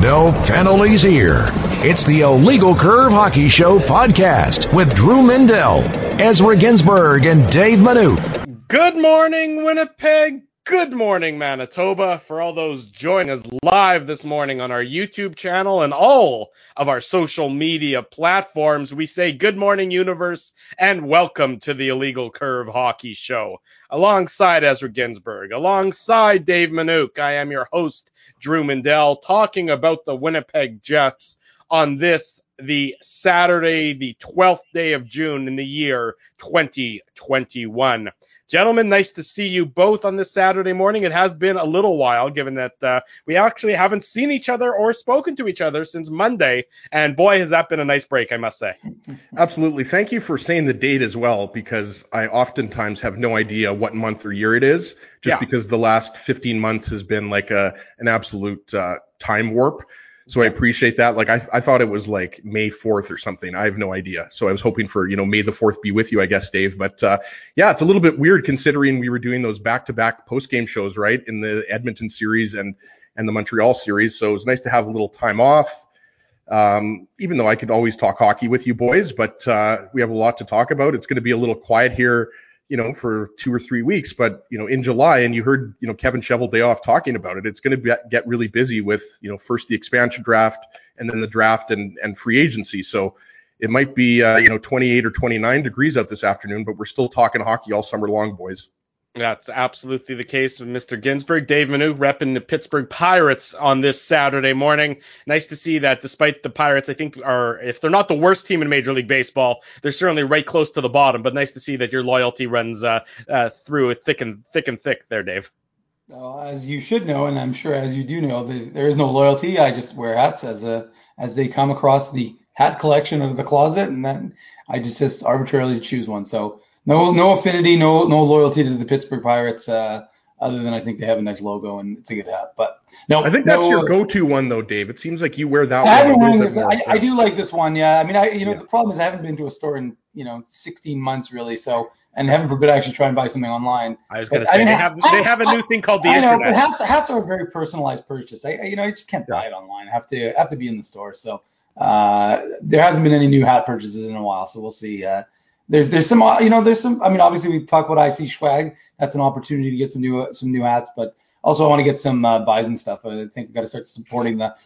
No penalties here. It's the Illegal Curve Hockey Show podcast with Drew Mindell, Ezra Ginsburg, and Dave Minute. Good morning, Winnipeg. Good morning, Manitoba. For all those joining us live this morning on our YouTube channel and all of our social media platforms, we say good morning, universe, and welcome to the Illegal Curve Hockey Show. Alongside Ezra Ginsburg, alongside Dave Minute, I am your host, Drew Mindell, talking about the Winnipeg Jets on this, the Saturday, the 12th day of June in the year 2021. Gentlemen, nice to see you both on this Saturday morning. It has been a little while, given that we actually haven't seen each other or spoken to each other since Monday. And boy, has that been a nice break, I must say. Absolutely. Thank you for saying the date as well, because I oftentimes have no idea what month or year it is, because the last 15 months has been like an absolute time warp. So I appreciate that. Like I thought it was like May 4th or something. I have no idea. So I was hoping for, May the 4th be with you, I guess, Dave. But it's a little bit weird considering we were doing those back-to-back post-game shows, right, in the Edmonton series and the Montreal series. So it was nice to have a little time off, even though I could always talk hockey with you boys. But we have a lot to talk about. It's going to be a little quiet here, for 2 or 3 weeks, but, in July, and you heard, Kevin Cheveldayoff talking about it, it's going to get really busy with, first the expansion draft and then the draft and free agency. So it might be, 28 or 29 degrees out this afternoon, but we're still talking hockey all summer long, boys. That's absolutely the case with Mr. Ginsburg. Dave Minute repping the Pittsburgh Pirates on this Saturday morning. Nice to see that despite the Pirates, I think, if they're not the worst team in Major League Baseball, they're certainly right close to the bottom. But nice to see that your loyalty runs through it thick and thick there, Dave. Well, as you should know, and I'm sure as you do know, there is no loyalty. I just wear hats as they come across the hat collection of the closet, and then I just arbitrarily choose one. So no affinity, no loyalty to the Pittsburgh Pirates, other than I think they have a nice logo and it's a good hat. But no, I think that's your go-to one though, Dave. It seems like you wear that one. I do like this one, yeah. I mean, the problem is I haven't been to a store in 16 months really. So, and heaven forbid I actually try and buy something online. I was going to say they have a new thing called the internet. But hats are a very personalized purchase. I just can't buy it online. I have to be in the store. So there hasn't been any new hat purchases in a while. So we'll see. There's some, I mean, obviously we talk about IC Swag. That's an opportunity to get some new hats, but also I want to get some buys and stuff. I think we've got to start supporting the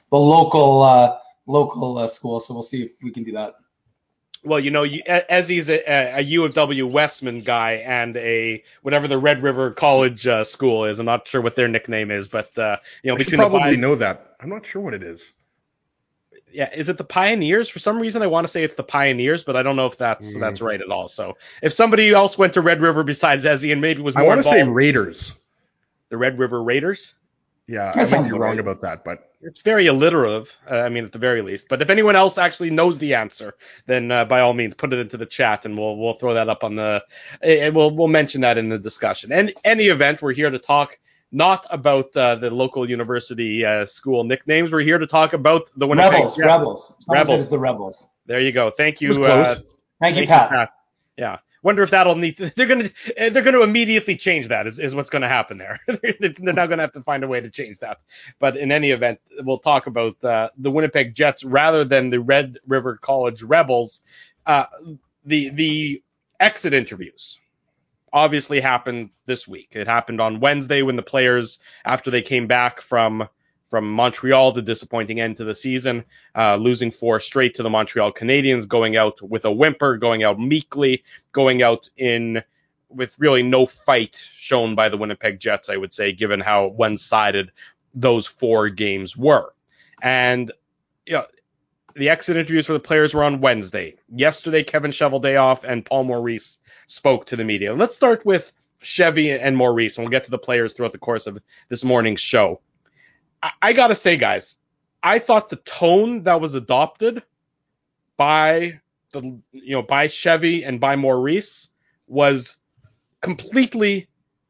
local school. So we'll see if we can do that. Well, Ezzy's a U of W Westman guy and whatever the Red River College school is. I'm not sure what their nickname is, but I should probably know that. I'm not sure what it is. Yeah, is it the Pioneers? For some reason, I want to say it's the Pioneers, but I don't know if that's right at all. So if somebody else went to Red River besides Ezzy and maybe was more involved, I want to say Raiders. The Red River Raiders? Yeah, I might be wrong about that, but it's very alliterative. At the very least. But if anyone else actually knows the answer, then by all means put it into the chat, and we'll throw that up on the. We'll mention that in the discussion. And any event, we're here to talk. Not about the local university school nicknames. We're here to talk about the Winnipeg Jets. Rebels. It's the Rebels. There you go. Thank you. Thank you, Pat. Yeah. Wonder if that'll need. They're gonna immediately change that. Is what's going to happen there. They're now going to have to find a way to change that. But in any event, we'll talk about the Winnipeg Jets rather than the Red River College Rebels. The exit interviews obviously happened this week. It happened on Wednesday when the players, after they came back from Montreal, the disappointing end to the season, losing 4 straight to the Montreal Canadiens, going out with a whimper, going out meekly, going out with really no fight shown by the Winnipeg Jets, I would say, given how one-sided those 4 games were. And the exit interviews for the players were on Wednesday. Yesterday, Kevin Cheveldayoff and Paul Maurice spoke to the media. Let's start with Chevy and Maurice, and we'll get to the players throughout the course of this morning's show. I got to say, guys, I thought the tone that was adopted by by Chevy and by Maurice was completely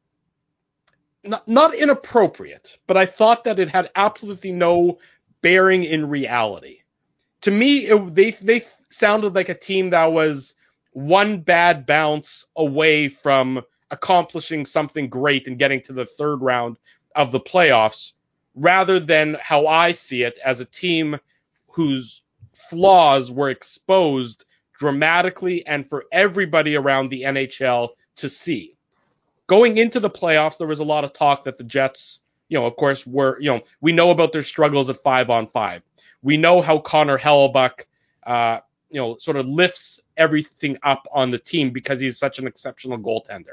not inappropriate, but I thought that it had absolutely no bearing in reality. To me, they sounded like a team that was one bad bounce away from accomplishing something great and getting to the third round of the playoffs, rather than how I see it as a team whose flaws were exposed dramatically and for everybody around the NHL to see. Going into the playoffs, there was a lot of talk that the Jets, of course, we know about their struggles at 5-on-5. We know how Connor Hellebuyck, sort of lifts everything up on the team because he's such an exceptional goaltender.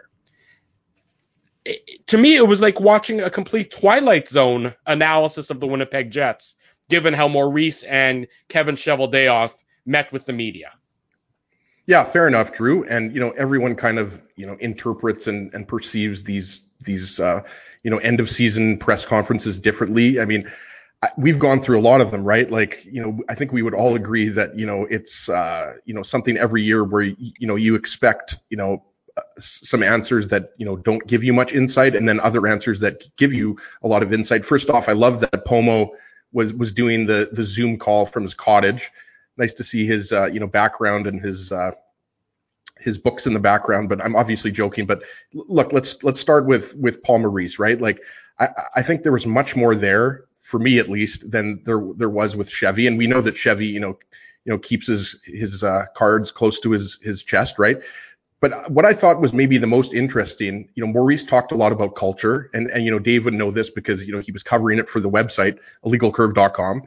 To me, it was like watching a complete Twilight Zone analysis of the Winnipeg Jets, given how Maurice and Kevin Cheveldayoff met with the media. Yeah, fair enough, Drew. And, everyone kind of, interprets and perceives these end of season press conferences differently. I mean, we've gone through a lot of them, right? Like, I think we would all agree that, it's, something every year where, you expect, some answers that, don't give you much insight, and then other answers that give you a lot of insight. First off, I love that Pomo was doing the Zoom call from his cottage. Nice to see his, background and his books in the background, but I'm obviously joking. But look, let's start with Paul Maurice, right? Like, I think there was much more there, for me at least, than there was with Chevy. And we know that Chevy, keeps his cards close to his chest, right? But what I thought was maybe the most interesting, Maurice talked a lot about culture, and Dave would know this because, he was covering it for the website, illegalcurve.com.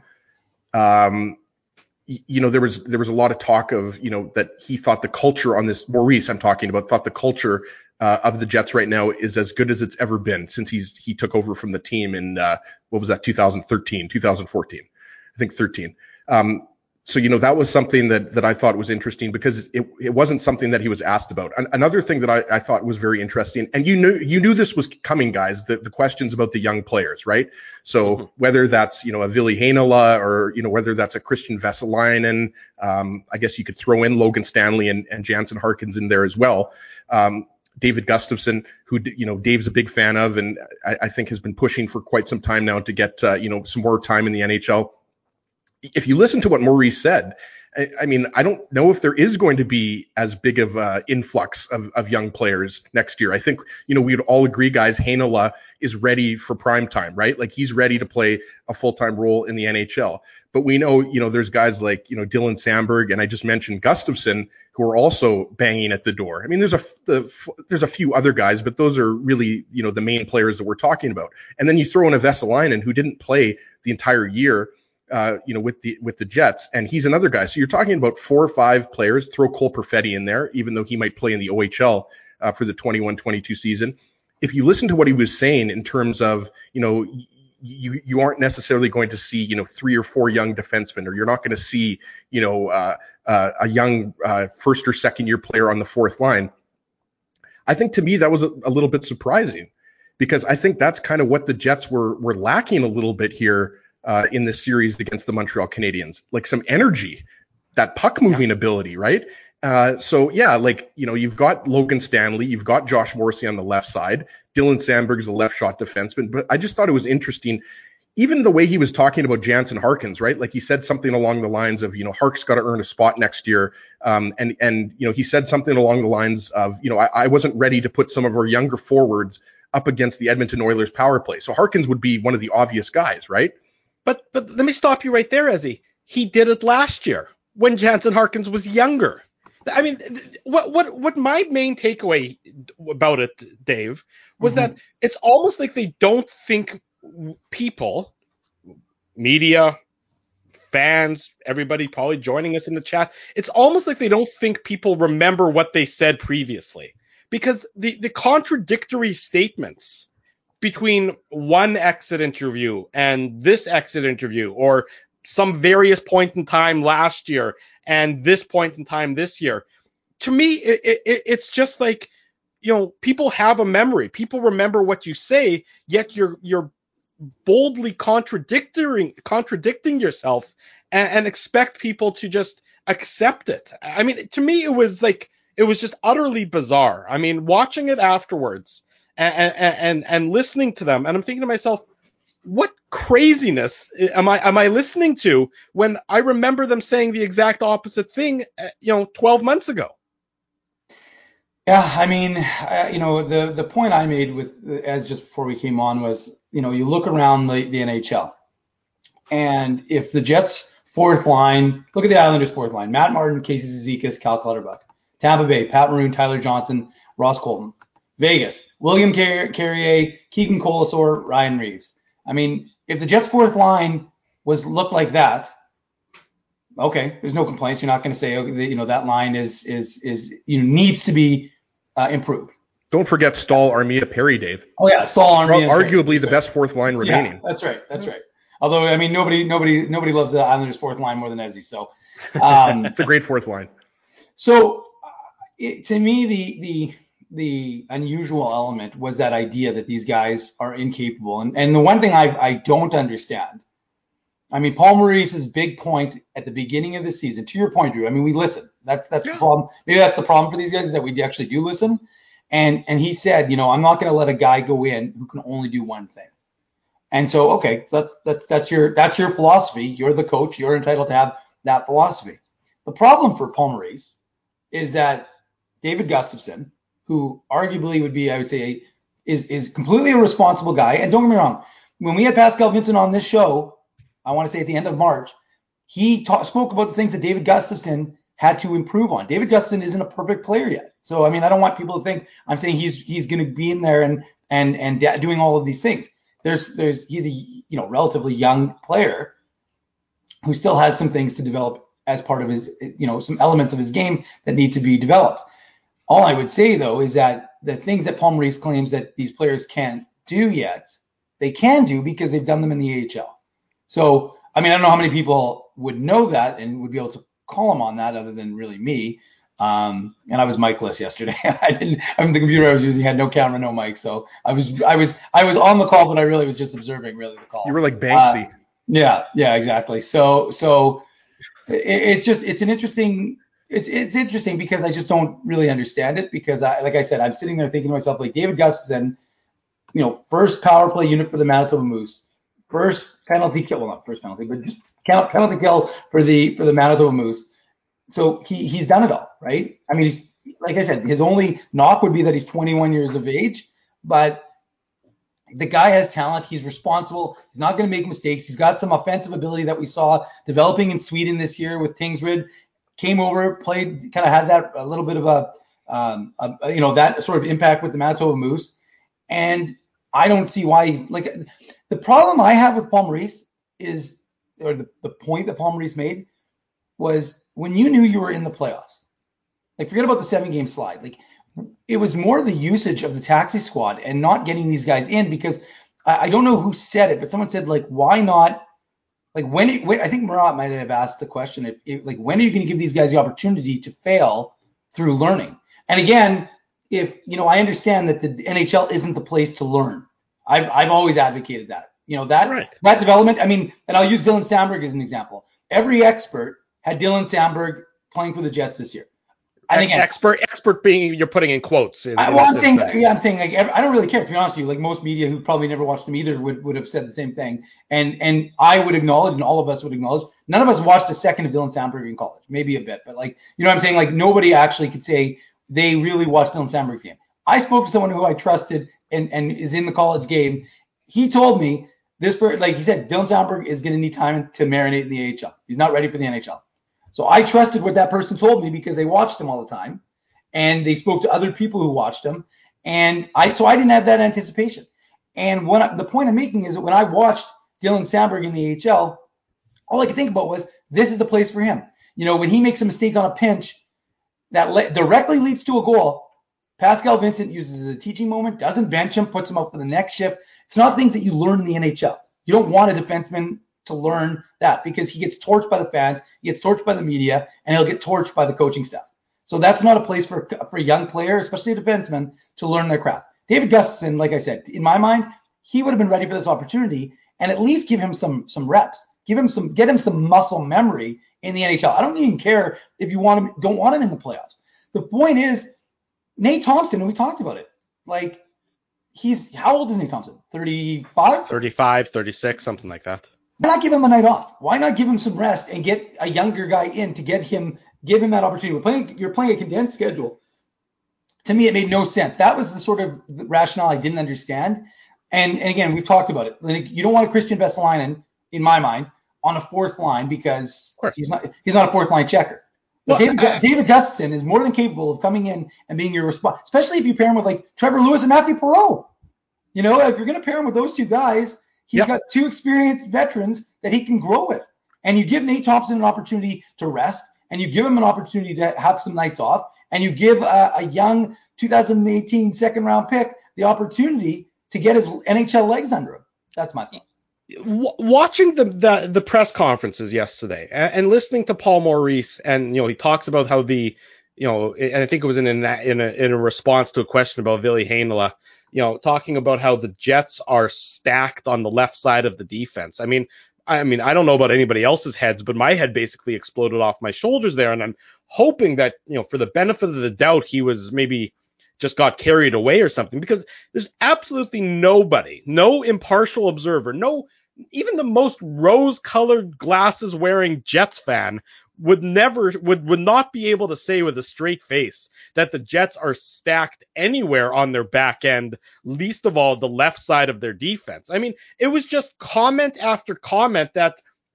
There was a lot of talk of, that he thought the culture on this, Maurice I'm talking about, thought the culture of the Jets right now is as good as it's ever been since he took over from the team in, 2014, I think 13. So, that was something that I thought was interesting because it wasn't something that he was asked about. Another thing that I thought was very interesting, and you knew this was coming, guys, the questions about the young players, right? So whether that's, a Ville Heinola or, whether that's a Christian Vesalainen, I guess you could throw in Logan Stanley and Jansen Harkins in there as well. David Gustafsson, who, Dave's a big fan of, and I think has been pushing for quite some time now to get, some more time in the NHL. If you listen to what Maurice said, I mean, I don't know if there is going to be as big of an influx of young players next year. I think, we'd all agree, guys, Heinola is ready for prime time, right? Like, he's ready to play a full-time role in the NHL. But we know, there's guys like, Dylan Samberg, and I just mentioned Gustafsson, who are also banging at the door. I mean, there's a few other guys, but those are really, the main players that we're talking about. And then you throw in a Vesalainen who didn't play the entire year, with the Jets, and he's another guy. So you're talking about 4 or 5 players. Throw Cole Perfetti in there, even though he might play in the OHL for the 21-22 season. If you listen to what he was saying in terms of, you aren't necessarily going to see, 3 or 4 young defensemen, or you're not going to see, a young first or second year player on the fourth line. I think to me that was a little bit surprising, because I think that's kind of what the Jets were lacking a little bit here. In this series against the Montreal Canadiens, like some energy, that puck moving ability, right? So yeah, like, you've got Logan Stanley, you've got Josh Morrissey on the left side, Dylan Samberg is a left shot defenseman, but I just thought it was interesting, even the way he was talking about Jansen Harkins, right? Like, he said something along the lines of, Hark's got to earn a spot next year, and he said something along the lines of, I wasn't ready to put some of our younger forwards up against the Edmonton Oilers power play, so Harkins would be one of the obvious guys, right? But let me stop you right there, Ezzy. He did it last year when Jansen Harkins was younger. I mean, what my main takeaway about it, Dave, was that it's almost like they don't think people, media, fans, everybody probably joining us in the chat, it's almost like they don't think people remember what they said previously. Because the contradictory statements between one exit interview and this exit interview, or some various point in time last year and this point in time this year, to me, it's just like, people have a memory. People remember what you say, yet you're boldly contradicting yourself and expect people to just accept it. I mean, to me, it was just utterly bizarre. I mean, watching it afterwards, and listening to them, and I'm thinking to myself, what craziness am I listening to when I remember them saying the exact opposite thing, 12 months ago? Yeah, I mean, the point I made as just before we came on was, you look around the NHL, and if the Jets' fourth line, look at the Islanders' fourth line: Matt Martin, Casey Zizekas, Cal Clutterbuck. Tampa Bay: Pat Maroon, Tyler Johnson, Ross Colton. Vegas: William Carrier, Keegan Colasor, Ryan Reeves. I mean, if the Jets' fourth line looked like that, okay, there's no complaints. You're not going to say, that line is needs to be improved. Don't forget Stahl, Armia, Perry, Dave. Oh yeah, Stahl, Armia, arguably the best fourth line remaining. Yeah, that's right. Although, I mean, nobody loves the Islanders' fourth line more than Ezzy. So it's a great fourth line. So to me, the unusual element was that idea that these guys are incapable. And the one thing I don't understand, I mean, Paul Maurice's big point at the beginning of the season, to your point, Drew, I mean, we listen. That's the problem. Maybe that's the problem for these guys, is that we actually do listen. And he said, I'm not going to let a guy go in who can only do one thing. And so, okay, so that's your philosophy. You're the coach. You're entitled to have that philosophy. The problem for Paul Maurice is that David Gustafsson, who arguably would be, I would say, is completely a responsible guy. And don't get me wrong, when we had Pascal Vincent on this show, I want to say at the end of March, he spoke about the things that David Gustafsson had to improve on. David Gustafsson isn't a perfect player yet. So, I mean, I don't want people to think I'm saying he's going to be in there and doing all of these things. He's a relatively young player who still has some things to develop as part of his, some elements of his game that need to be developed. All I would say, though, is that the things that Paul Maurice claims that these players can't do yet, they can do because they've done them in the AHL. So, I mean, I don't know how many people would know that and would be able to call him on that other than really me. And I was mic-less yesterday. The computer I was using had no camera, no mic. So I was on the call, but I really was just observing the call. You were like Banksy. Yeah, exactly. So it's interesting because I just don't really understand it, because like I said, I'm sitting there thinking to myself, like, David Gustafsson, first power play unit for the Manitoba Moose, first penalty kill, well, not first penalty, but just penalty kill for the Manitoba Moose. So he's done it all, right? I mean, he's, like I said, his only knock would be that he's 21 years of age, but the guy has talent. He's responsible. He's not going to make mistakes. He's got some offensive ability that we saw developing in Sweden this year with Tingsryd. Came over, played, kind of had that a little bit of that sort of impact with the Manitoba Moose. And I don't see why, the problem I have with Paul Maurice is, or the point that Paul Maurice made was, when you knew you were in the playoffs, forget about the 7-game slide. It was more the usage of the taxi squad and not getting these guys in, because I don't know who said it, but someone said, why not? When I think Murat might have asked the question, when are you going to give these guys the opportunity to fail through learning? And again, I understand that the NHL isn't the place to learn. I've always advocated that. That development. I mean, and I'll use Dylan Samberg as an example. Every expert had Dylan Samberg playing for the Jets this year. And again, expert being, you're putting in quotes. I'm saying I don't really care, to be honest with you. Most media who probably never watched him either would have said the same thing. And I would acknowledge, and all of us would acknowledge, none of us watched a second of Dylan Samberg in college, maybe a bit, but what I'm saying, nobody actually could say they really watched Dylan Samberg's game. I spoke to someone who I trusted and is in the college game. He told me he said, Dylan Samberg is going to need time to marinate in the AHL. He's not ready for the NHL. So I trusted what that person told me because they watched him all the time, and they spoke to other people who watched him, and I didn't have that anticipation. And the point I'm making is that when I watched Dylan Samberg in the AHL, all I could think about was, this is the place for him. When he makes a mistake on a pinch that directly leads to a goal, Pascal Vincent uses it as a teaching moment, doesn't bench him, puts him out for the next shift. It's not things that you learn in the NHL. You don't want a defenseman to learn that, because he gets torched by the fans, he gets torched by the media, and he'll get torched by the coaching staff. So that's not a place for a young player, especially a defenseman, to learn their craft. David Gustafsson, like I said, in my mind, he would have been ready for this opportunity, and at least give him some reps, get him some muscle memory in the NHL. I don't even care if you don't want him in the playoffs. The point is, Nate Thompson, and we talked about it, how old is Nate Thompson? 35? 35, 36, something like that. Why not give him a night off? Why not give him some rest and get a younger guy in to give him that opportunity? You're playing a condensed schedule. To me, it made no sense. That was the sort of rationale I didn't understand. And again, we've talked about it. Like, you don't want a Christian Vesalainen, in my mind, on a fourth line because he's not a fourth line checker. Well, David Gustafsson is more than capable of coming in and being your response, especially if you pair him with like Trevor Lewis and Matthew Perreault. You know, if you're going to pair him with those two guys, he's got two experienced veterans that he can grow with. And you give Nate Thompson an opportunity to rest, and you give him an opportunity to have some nights off, and you give a young 2018 second round pick the opportunity to get his NHL legs under him. That's my thought. Watching the press conferences yesterday and listening to Paul Maurice, and he talks about how and I think it was in a response to a question about Ville Heinola, talking about how the Jets are stacked on the left side of the defense. I mean, I don't know about anybody else's heads, but my head basically exploded off my shoulders there, and I'm hoping that for the benefit of the doubt, he was maybe just got carried away or something, because there's absolutely nobody, no impartial observer, even the most rose-colored glasses wearing Jets fan would not be able to say with a straight face that the Jets are stacked anywhere on their back end, least of all the left side of their defense. I mean, it was just comment after comment that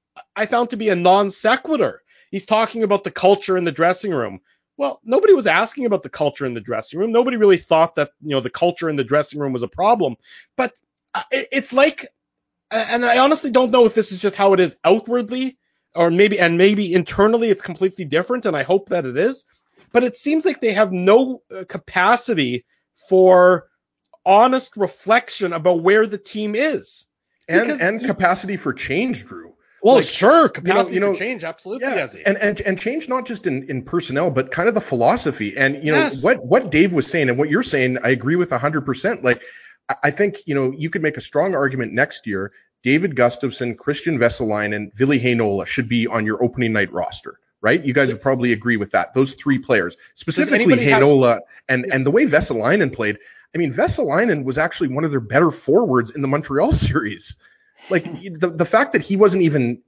I found to be a non sequitur. He's talking about the culture in the dressing room. Well, nobody was asking about the culture in the dressing room. Nobody really thought that, the culture in the dressing room was a problem. But it's like, and I honestly don't know if this is just how it is outwardly, or maybe internally it's completely different, and I hope that it is. But it seems like they have no capacity for honest reflection about where the team is. And capacity for change, Drew. Well, sure, capacity for change, absolutely. Yeah, and change not just in personnel, but kind of the philosophy. And what Dave was saying and what you're saying, I agree with 100%. Like, I think you could make a strong argument next year. David Gustafsson, Christian Vesalainen, Ville Heinola should be on your opening night roster, right? You guys would probably agree with that. Those three players, specifically Heinola and the way Vesalainen played. I mean, Vesalainen was actually one of their better forwards in the Montreal series. Like, the fact that he wasn't even,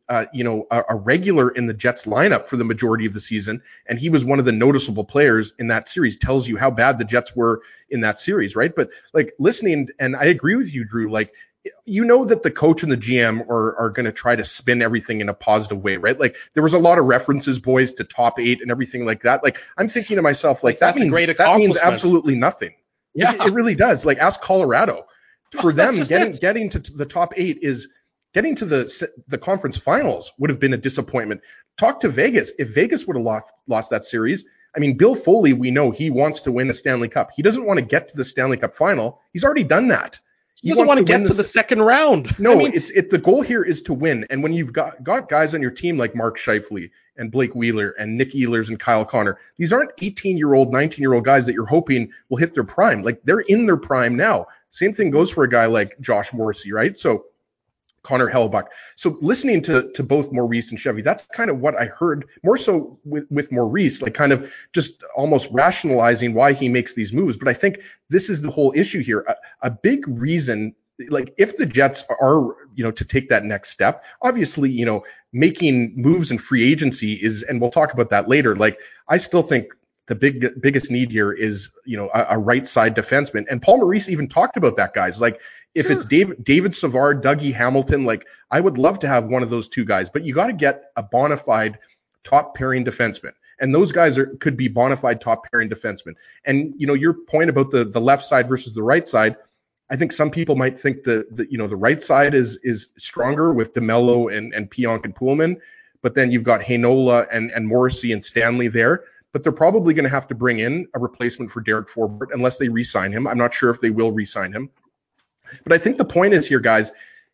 a regular in the Jets lineup for the majority of the season, and he was one of the noticeable players in that series, tells you how bad the Jets were in that series, right? But like, listening, and I agree with you, Drew, like, that the coach and the GM are going to try to spin everything in a positive way, right? Like, there was a lot of references, boys, to top 8 and everything like that. Like, I'm thinking to myself, like, that means absolutely nothing. Yeah, it really does. Like, ask Colorado. For them, getting to the top 8 is getting to the conference finals would have been a disappointment. Talk to Vegas. If Vegas would have lost that series, I mean, Bill Foley, we know he wants to win a Stanley Cup. He doesn't want to get to the Stanley Cup final. He's already done that. He doesn't want to get to the second round. No, the goal here is to win. And when you've got guys on your team like Mark Scheifele and Blake Wheeler and Nick Ehlers and Kyle Connor, these aren't 18-year-old, 19-year-old guys that you're hoping will hit their prime. Like, they're in their prime now. Same thing goes for a guy like Josh Morrissey, right? So Connor Hellebuyck. So listening to both Maurice and Chevy, that's kind of what I heard more so with Maurice, like kind of just almost rationalizing why he makes these moves. But I think this is the whole issue here. A big reason, like, if the Jets are, to take that next step, obviously, making moves in free agency is, and we'll talk about that later. Like, I still think the biggest need here is, a right side defenseman. And Paul Maurice even talked about that, guys. Like, if it's David Savard, Dougie Hamilton, like, I would love to have one of those two guys, but you got to get a bona fide top pairing defenseman. And those guys could be bona fide top pairing defensemen. And, your point about the left side versus the right side, I think some people might think the right side is stronger with DeMello and Pionk and Poolman, but then you've got Heinola and Morrissey and Stanley there. But they're probably going to have to bring in a replacement for Derek Forbort unless they re-sign him. I'm not sure if they will re-sign him. But I think the point is here, guys,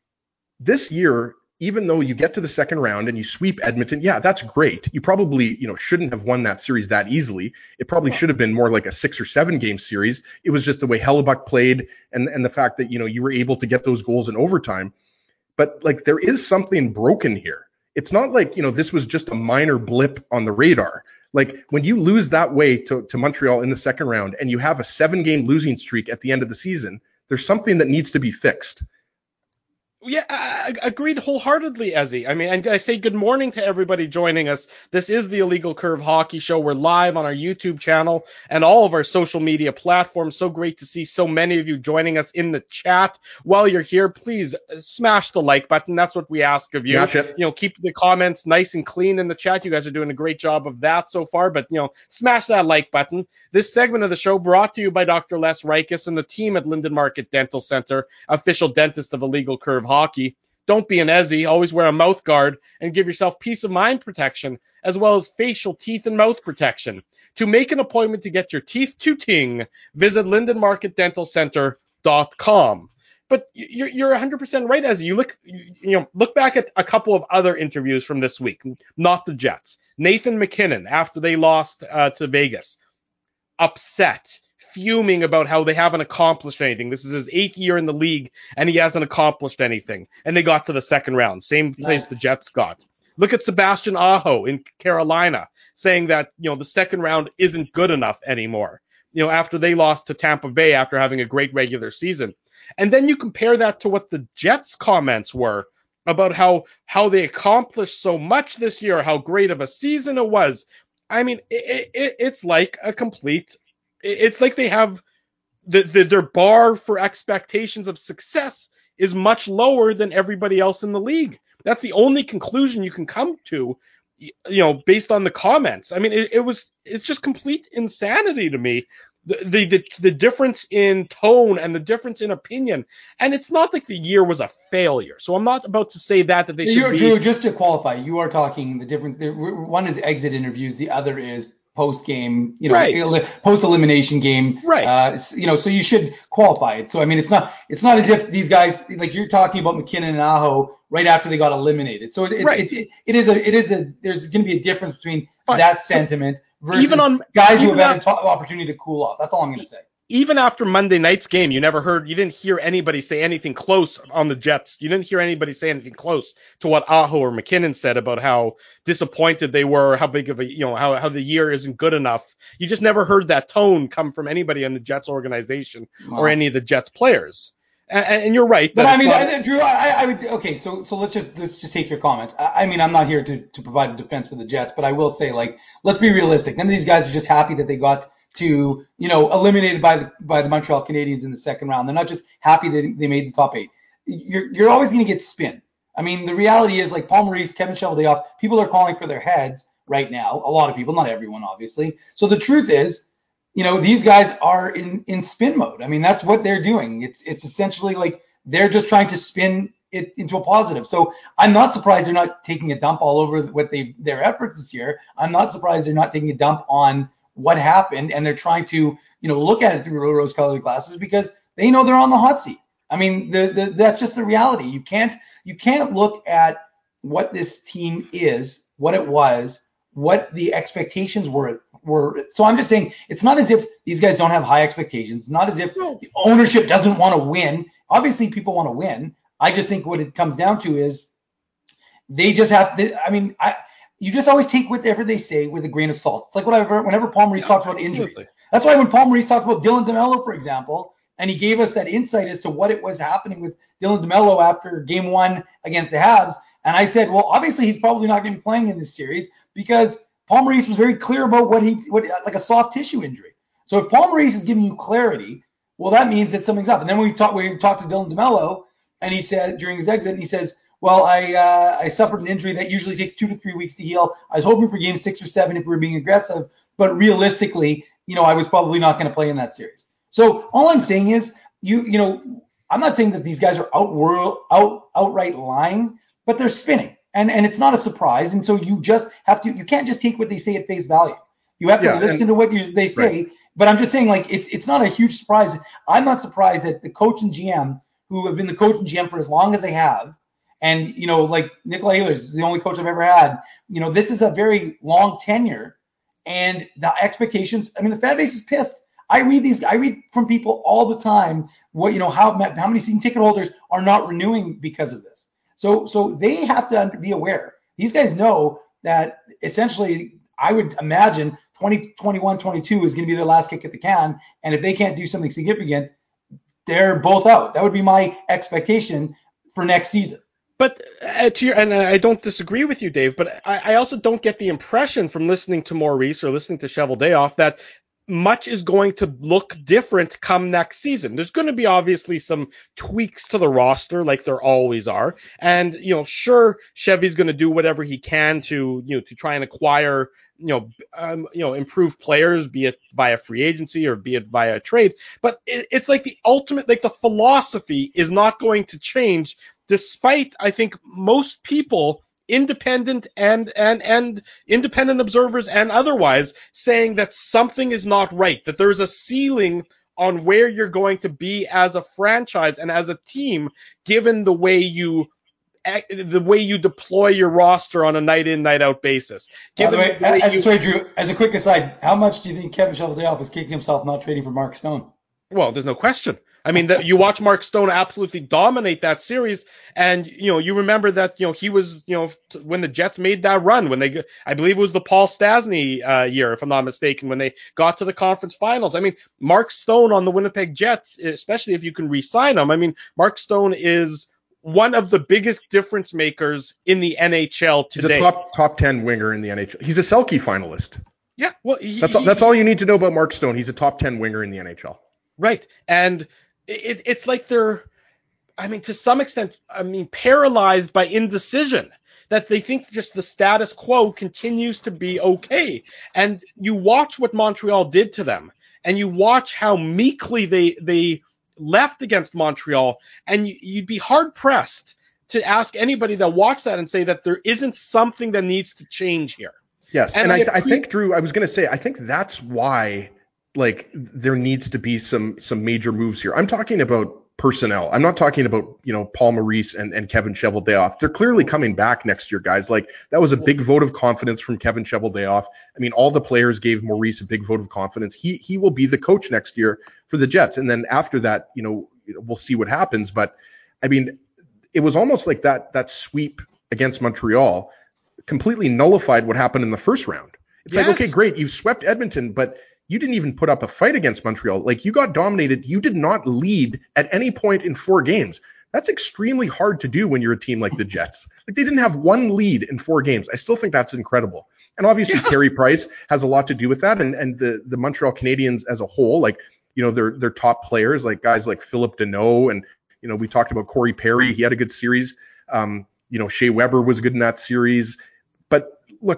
this year, even though you get to the second round and you sweep Edmonton, yeah, that's great. You probably, shouldn't have won that series that easily. It probably should have been more like a 6 or 7 game series. It was just the way Hellebuyck played and the fact that, you were able to get those goals in overtime. But, like, there is something broken here. It's not like, this was just a minor blip on the radar. Like, when you lose that way to Montreal in the second round and you have a 7-game losing streak at the end of the season, there's something that needs to be fixed. Yeah, I agreed wholeheartedly, Ezzy. I mean, and I say good morning to everybody joining us. This is the Illegal Curve Hockey Show. We're live on our YouTube channel and all of our social media platforms. So great to see so many of you joining us in the chat. While you're here, please smash the like button. That's what we ask of you. Smash it. You know, keep the comments nice and clean in the chat. You guys are doing a great job of that so far, but, you know, smash that like button. This segment of the show brought to you by Dr. Les Rikus and the team at Linden Market Dental Center, official dentist of Illegal Curve Hockey. Don't be an Ezzy. Always wear a mouth guard and give yourself peace of mind protection, as well as facial, teeth, and mouth protection. To make an appointment to get your teeth ting, visit LindenMarketDentalCenter.com. But you're 100% right, Ezzy. Look back at a couple of other interviews from this week, not the Jets. Nathan MacKinnon, after they lost to Vegas, upset, fuming about how they haven't accomplished anything. This is his 8th year in the league, and he hasn't accomplished anything. And they got to the second round, same place the Jets got. Look at Sebastian Aho in Carolina, saying that, you know, the second round isn't good enough anymore, you know, after they lost to Tampa Bay after having a great regular season. And then you compare that to what the Jets' comments were about how they accomplished so much this year, how great of a season it was. I mean, it's like a complete. It's like they have their bar for expectations of success is much lower than everybody else in the league. That's the only conclusion you can come to, you know, based on the comments. I mean, it's just complete insanity to me. The difference in tone and the difference in opinion, and it's not like the year was a failure. So I'm not about to say that they should be. Drew, just to qualify, you are talking the different. One is exit interviews, the other is post game, you know, right. Post elimination game, right? You know, so you should qualify it. So I mean, it's not as if these guys, like you're talking about MacKinnon and Aho right after they got eliminated. So there's going to be a difference between that sentiment versus guys who have had an opportunity to cool off. That's all I'm going to say. Even after Monday night's game, you didn't hear anybody say anything close on the Jets. You didn't hear anybody say anything close to what Aho or MacKinnon said about how disappointed they were, how big of a, you know, how the year isn't good enough. You just never heard that tone come from anybody in the Jets organization or any of the Jets players. And you're right. But I mean, Drew, I would, okay, so let's just take your comments. I mean, I'm not here to provide a defense for the Jets, but I will say, like, let's be realistic. None of these guys are just happy that they got to, you know, eliminated by the Montreal Canadiens in the second round. They're not just happy that they made the top 8. You're always going to get spin. I mean, the reality is, like, Paul Maurice, Kevin Cheveldayoff, people are calling for their heads right now. A lot of people, not everyone, obviously. So the truth is, you know, these guys are in spin mode. I mean, that's what they're doing. It's essentially like they're just trying to spin it into a positive. So I'm not surprised they're not taking a dump all over their efforts this year. I'm not surprised they're not taking a dump on what happened, and they're trying to, you know, look at it through rose-colored glasses because they know they're on the hot seat. I mean, that's just the reality. You can't look at what this team is, what it was, what the expectations were. So I'm just saying, it's not as if these guys don't have high expectations. It's not as if the ownership doesn't want to win. Obviously, people want to win. I just think what it comes down to is they just have to, I mean, you just always take whatever they say with a grain of salt. It's like whenever Paul Maurice talks about injuries. That's why when Paul Maurice talked about Dylan DeMello, for example, and he gave us that insight as to what it was happening with Dylan DeMello after game 1 against the Habs, and I said, well, obviously he's probably not going to be playing in this series because Paul Maurice was very clear about what like a soft tissue injury. So if Paul Maurice is giving you clarity, well, that means that something's up. And then we talked to Dylan DeMello, and he said during his exit, and he says, well, I suffered an injury that usually takes 2 to 3 weeks to heal. I was hoping for game 6 or 7 if we were being aggressive, but realistically, you know, I was probably not going to play in that series. So all I'm saying is, you know, I'm not saying that these guys are outright lying, but they're spinning, and it's not a surprise. And so you just have to, you can't just take what they say at face value. You have to listen to what they say. Right. But I'm just saying, like, it's not a huge surprise. I'm not surprised that the coach and GM, who have been the coach and GM for as long as they have, and, you know, like Nikolai Ehlers is the only coach I've ever had. You know, this is a very long tenure, and the expectations. I mean, the fan base is pissed. I read from people all the time what, you know, how many season ticket holders are not renewing because of this. So they have to be aware. These guys know that essentially, I would imagine 2021-22 is going to be their last kick at the can, and if they can't do something significant, they're both out. That would be my expectation for next season. But and I don't disagree with you, Dave, but I also don't get the impression from listening to Maurice or listening to Cheveldayoff that much is going to look different come next season. There's going to be obviously some tweaks to the roster like there always are. And, sure, Chevy's going to do whatever he can to try and acquire, improve players, be it via free agency or be it via trade. But it's like the ultimate, like the philosophy is not going to change despite, I think, most people, independent and independent observers and otherwise, saying that something is not right, that there's a ceiling on where you're going to be as a franchise and as a team, given the way you deploy your roster on a night in, night out basis. Given Drew, as a quick aside, how much do you think Kevin Cheveldayoff is kicking himself not trading for Mark Stone? Well, there's no question. I mean, you watch Mark Stone absolutely dominate that series, and you remember that he was when the Jets made that run, I believe it was the Paul Stastny year, if I'm not mistaken, when they got to the conference finals. I mean, Mark Stone on the Winnipeg Jets, especially if you can re-sign him. I mean, Mark Stone is one of the biggest difference makers in the NHL today. He's a top 10 winger in the NHL. He's a Selke finalist. Yeah, well, that's all you need to know about Mark Stone. He's a top 10 winger in the NHL. Right. And it's like they're, to some extent, paralyzed by indecision, that they think just the status quo continues to be okay. And you watch what Montreal did to them, and you watch how meekly they left against Montreal, and you'd be hard pressed to ask anybody that watched that and say that there isn't something that needs to change here. Yes. And I think, Drew, I was going to say, I think that's why there needs to be some major moves here. I'm talking about personnel. I'm not talking about, Paul Maurice and Kevin Cheveldayoff. They're clearly coming back next year, guys. Like, that was a big vote of confidence from Kevin Cheveldayoff. I mean, all the players gave Maurice a big vote of confidence. He will be the coach next year for the Jets. And then after that, we'll see what happens. But I mean, it was almost like that sweep against Montreal completely nullified what happened in the first round. It's like, okay, great. You've swept Edmonton, but you didn't even put up a fight against Montreal. Like, you got dominated. You did not lead at any point in 4 games. That's extremely hard to do when you're a team like the Jets. Like, they didn't have one lead in 4 games. I still think that's incredible. And obviously, Carey Price has a lot to do with that. And the Montreal Canadiens as a whole, like, their top players, like guys like Philip Deneau, and, we talked about Corey Perry. He had a good series. Shea Weber was good in that series. But look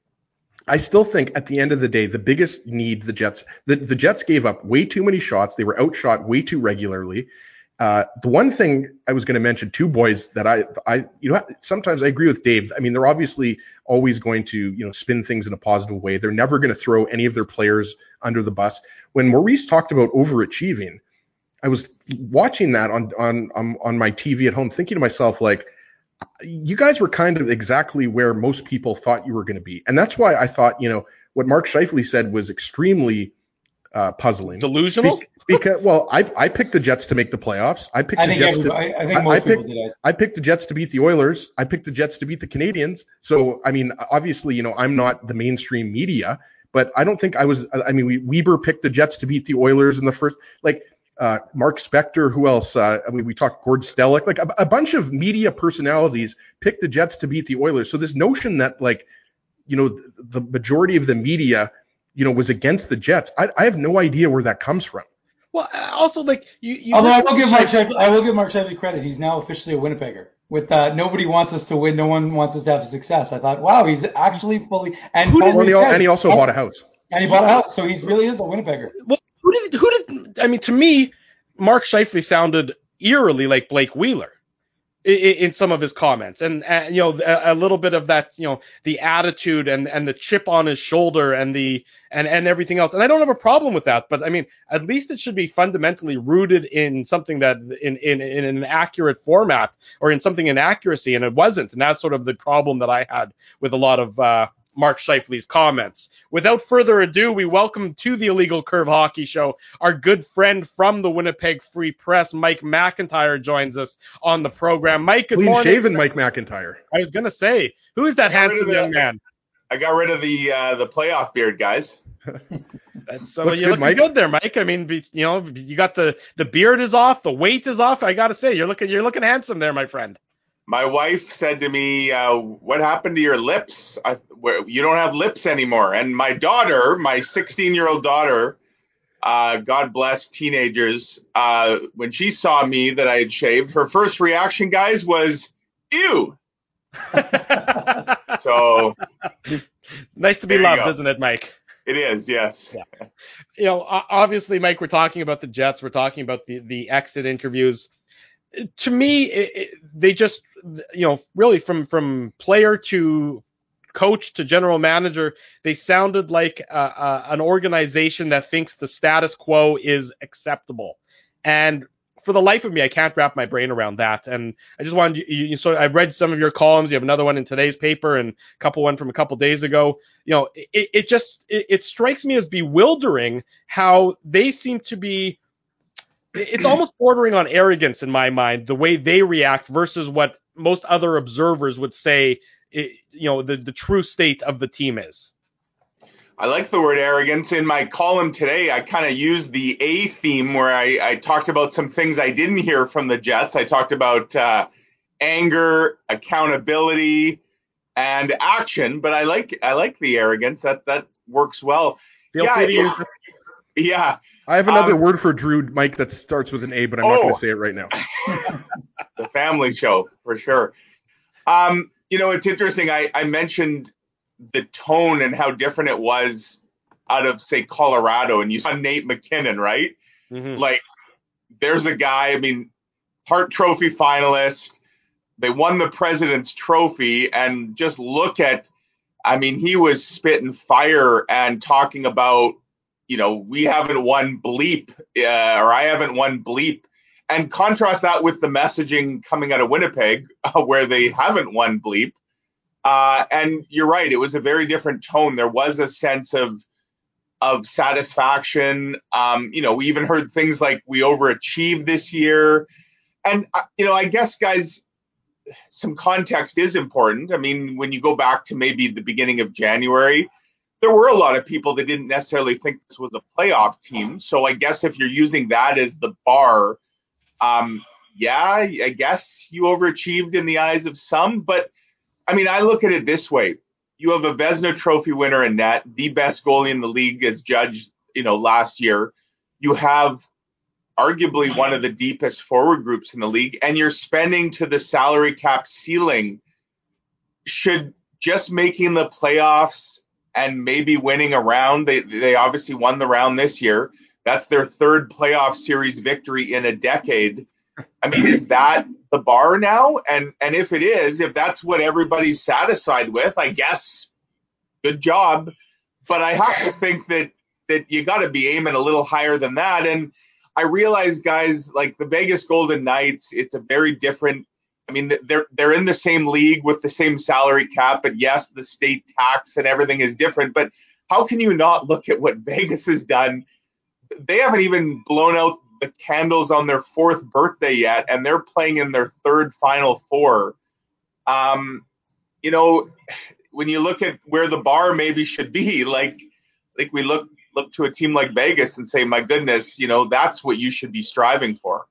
I still think at the end of the day, the biggest need the Jets gave up way too many shots. They were outshot way too regularly. The one thing I was going to mention, two boys that I sometimes I agree with Dave. I mean, they're obviously always going to, spin things in a positive way. They're never going to throw any of their players under the bus. When Maurice talked about overachieving, I was watching that on my TV at home, thinking to myself, like, you guys were kind of exactly where most people thought you were going to be. And that's why I thought, what Mark Scheifele said was extremely puzzling. Delusional? Because, well, I picked the Jets to make the playoffs. I picked the Jets to beat the Oilers. I picked the Jets to beat the Canadiens. So, I mean, obviously, I'm not the mainstream media, but I don't think I was. I mean, Weber picked the Jets to beat the Oilers in the first, Mark Spector, who else? We talked Gord Stellick, like a bunch of media personalities picked the Jets to beat the Oilers. So this notion that, the majority of the media, was against the Jets, I have no idea where that comes from. Well, also, although I will give Mark Scheifele credit. He's now officially a Winnipegger. With nobody wants us to win, no one wants us to have success. I thought, wow, he's actually fully. And he also bought a house. And he bought a house, so he really is a Winnipegger. Well, who did? I mean, to me, Mark Scheifele sounded eerily like Blake Wheeler in some of his comments, and a little bit of that, the attitude and the chip on his shoulder and everything else. And I don't have a problem with that, but I mean, at least it should be fundamentally rooted in something that in an accurate format, or in something in accuracy, and it wasn't. And that's sort of the problem that I had with a lot of Mark Scheifele's comments. Without further ado, we welcome to the Illegal Curve Hockey Show our good friend from the Winnipeg Free Press, Mike McIntyre, joins us on the program. Mike, good morning. Clean-shaven Mike McIntyre. I was going to say, who is that handsome young man? I got rid of the playoff beard, guys. That's you're looking good there, Mike. I mean, you got the beard is off, the weight is off. I got to say, you're looking handsome there, my friend. My wife said to me, what happened to your lips? You don't have lips anymore. And my daughter, my 16-year-old daughter, God bless teenagers, when she saw me that I had shaved, her first reaction, guys, was, ew. So nice to be loved, isn't it, Mike? It is, yes. Yeah. Obviously, Mike, we're talking about the Jets. We're talking about the exit interviews. To me, they just, really from player to coach to general manager, they sounded like an organization that thinks the status quo is acceptable. And for the life of me, I can't wrap my brain around that. And I just wanted so I've read some of your columns. You have another one in today's paper and one from a couple days ago. It strikes me as bewildering how they seem to be. It's almost bordering on arrogance in my mind, the way they react versus what most other observers would say, the true state of the team is. I like the word arrogance. In my column today, I kind of used the A theme where I talked about some things I didn't hear from the Jets. I talked about anger, accountability, and action, but I like the arrogance. That works well. Feel free to use it. Yeah. I have another word for Drew, Mike, that starts with an A, but I'm not going to say it right now. The family show, for sure. It's interesting. I mentioned the tone and how different it was out of, say, Colorado. And you saw Nate McKinnon, right? Mm-hmm. Like, there's a guy, Hart Trophy finalist. They won the President's Trophy. And just look at, he was spitting fire and talking about, we haven't won bleep, or I haven't won bleep. And contrast that with the messaging coming out of Winnipeg, where they haven't won bleep. And you're right, it was a very different tone. There was a sense of satisfaction. We even heard things like we overachieved this year. And, I guess, guys, some context is important. When you go back to maybe the beginning of January, there were a lot of people that didn't necessarily think this was a playoff team. So I guess if you're using that as the bar, I guess you overachieved in the eyes of some. But, I look at it this way. You have a Vezina Trophy winner in net, the best goalie in the league as judged, last year. You have arguably one of the deepest forward groups in the league, and you're spending to the salary cap ceiling. Should just making the playoffs and maybe winning a round, they obviously won the round this year. That's their third playoff series victory in a decade. Is that the bar now? And if it is, if that's what everybody's satisfied with, I guess good job. But I have to think that you got to be aiming a little higher than that. And I realize, guys, like the Vegas Golden Knights, it's a very different. They're in the same league with the same salary cap, but yes, the state tax and everything is different. But how can you not look at what Vegas has done? They haven't even blown out the candles on their fourth birthday yet, and they're playing in their third Final Four. When you look at where the bar maybe should be, like we look to a team like Vegas and say, my goodness, that's what you should be striving for.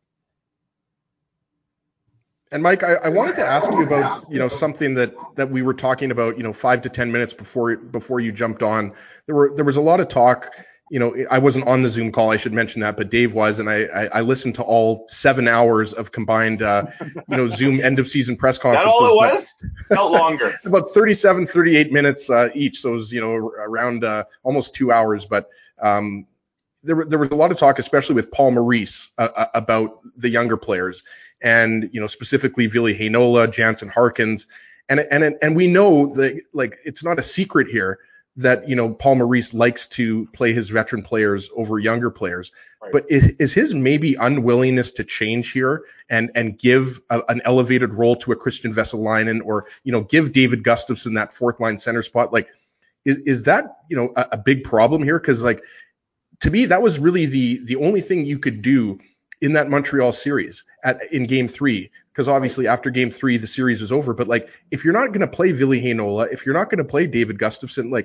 And Mike, I wanted to ask you about, something that we were talking about, 5 to 10 minutes before you jumped on. There was a lot of talk. I wasn't on the Zoom call, I should mention that, but Dave was, and I listened to all 7 hours of combined, Zoom end of season press conferences. That all it was? Felt longer. About 37, 38 minutes each. So it was, around almost 2 hours. But there was a lot of talk, especially with Paul Maurice, about the younger players, and specifically Ville Heinola, Jansen Harkins, and we know that, like, it's not a secret here that Paul Maurice likes to play his veteran players over younger players. Right. But is his maybe unwillingness to change here and give an elevated role to a Christian Vesalainen, or give David Gustafsson that fourth line center spot? Like, is that a big problem here? Because, like, to me, that was really the only thing you could do in that Montreal series in Game 3, because obviously after Game 3 the series was over. But, like, if you're not going to play Ville Heinola, if you're not going to play David Gustafsson, like,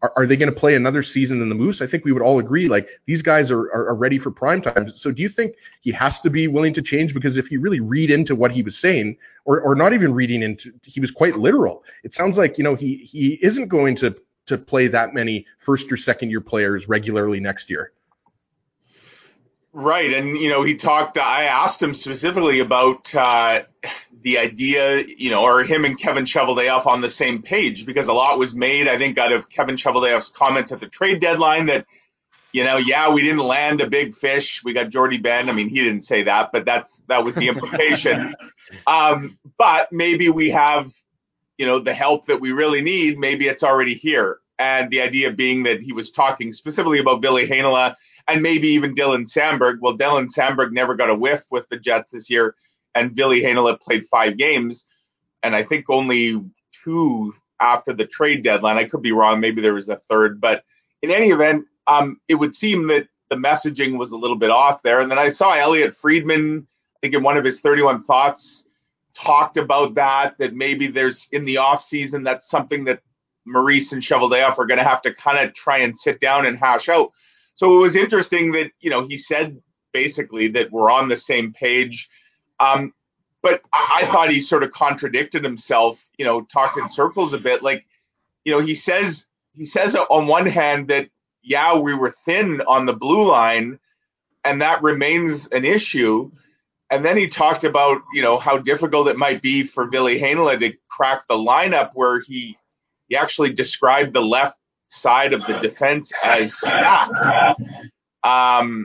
Are they going to play another season in the Moose? I think we would all agree, like, these guys are ready for prime time. So do you think he has to be willing to change? Because if you really read into what he was saying, or not even reading into, he was quite literal. It sounds like, he isn't going to play that many first or second year players regularly next year. Right. And, I asked him specifically about the idea, are him and Kevin Cheveldayoff on the same page? Because a lot was made, I think, out of Kevin Cheveldayoff's comments at the trade deadline that, we didn't land a big fish. We got Jordy Ben. I mean, he didn't say that, but that was the implication. But maybe we have, the help that we really need. Maybe it's already here. And the idea being that he was talking specifically about Ville Heinola and maybe even Dylan Samberg. Well, Dylan Samberg never got a whiff with the Jets this year, and Ville Heinola played 5 games, and I think only 2 after the trade deadline. I could be wrong. Maybe there was a third. But in any event, it would seem that the messaging was a little bit off there. And then I saw Elliot Friedman, I think in one of his 31 Thoughts, talked about that maybe there's in the offseason, that's something that Maurice and Cheveldayoff are going to have to kind of try and sit down and hash out. So it was interesting that, he said basically that we're on the same page. But I thought he sort of contradicted himself, talked in circles a bit. Like, he says on one hand that, we were thin on the blue line and that remains an issue. And then he talked about, how difficult it might be for Ville Heinola to crack the lineup, where he actually described the left side of the defense as stacked. I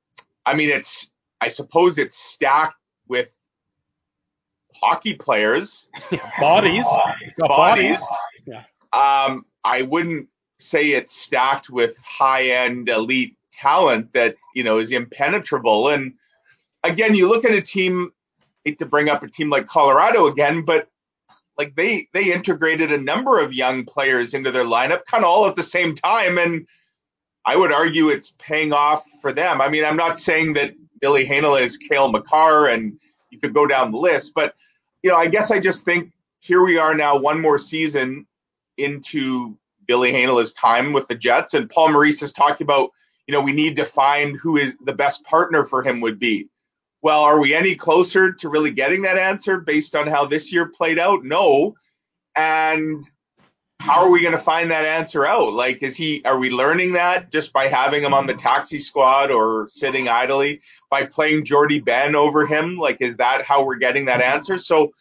suppose it's stacked with hockey players. Bodies. Yeah. I wouldn't say it's stacked with high-end elite talent that, is impenetrable. And again, you look at a team, I hate to bring up a team like Colorado again, but like they integrated a number of young players into their lineup kind of all at the same time. And I would argue it's paying off for them. I mean, I'm not saying that Ville Heinola is Cale Makar and you could go down the list, but, I guess I just think here we are now, one more season into Ville Heinola's time with the Jets. And Paul Maurice is talking about, we need to find who is the best partner for him would be. Well, are we any closer to really getting that answer based on how this year played out? No. And how are we going to find that answer out? Like, are we learning that just by having him on the taxi squad or sitting idly, by playing Jordy Ben over him? Like, is that how we're getting that answer? So,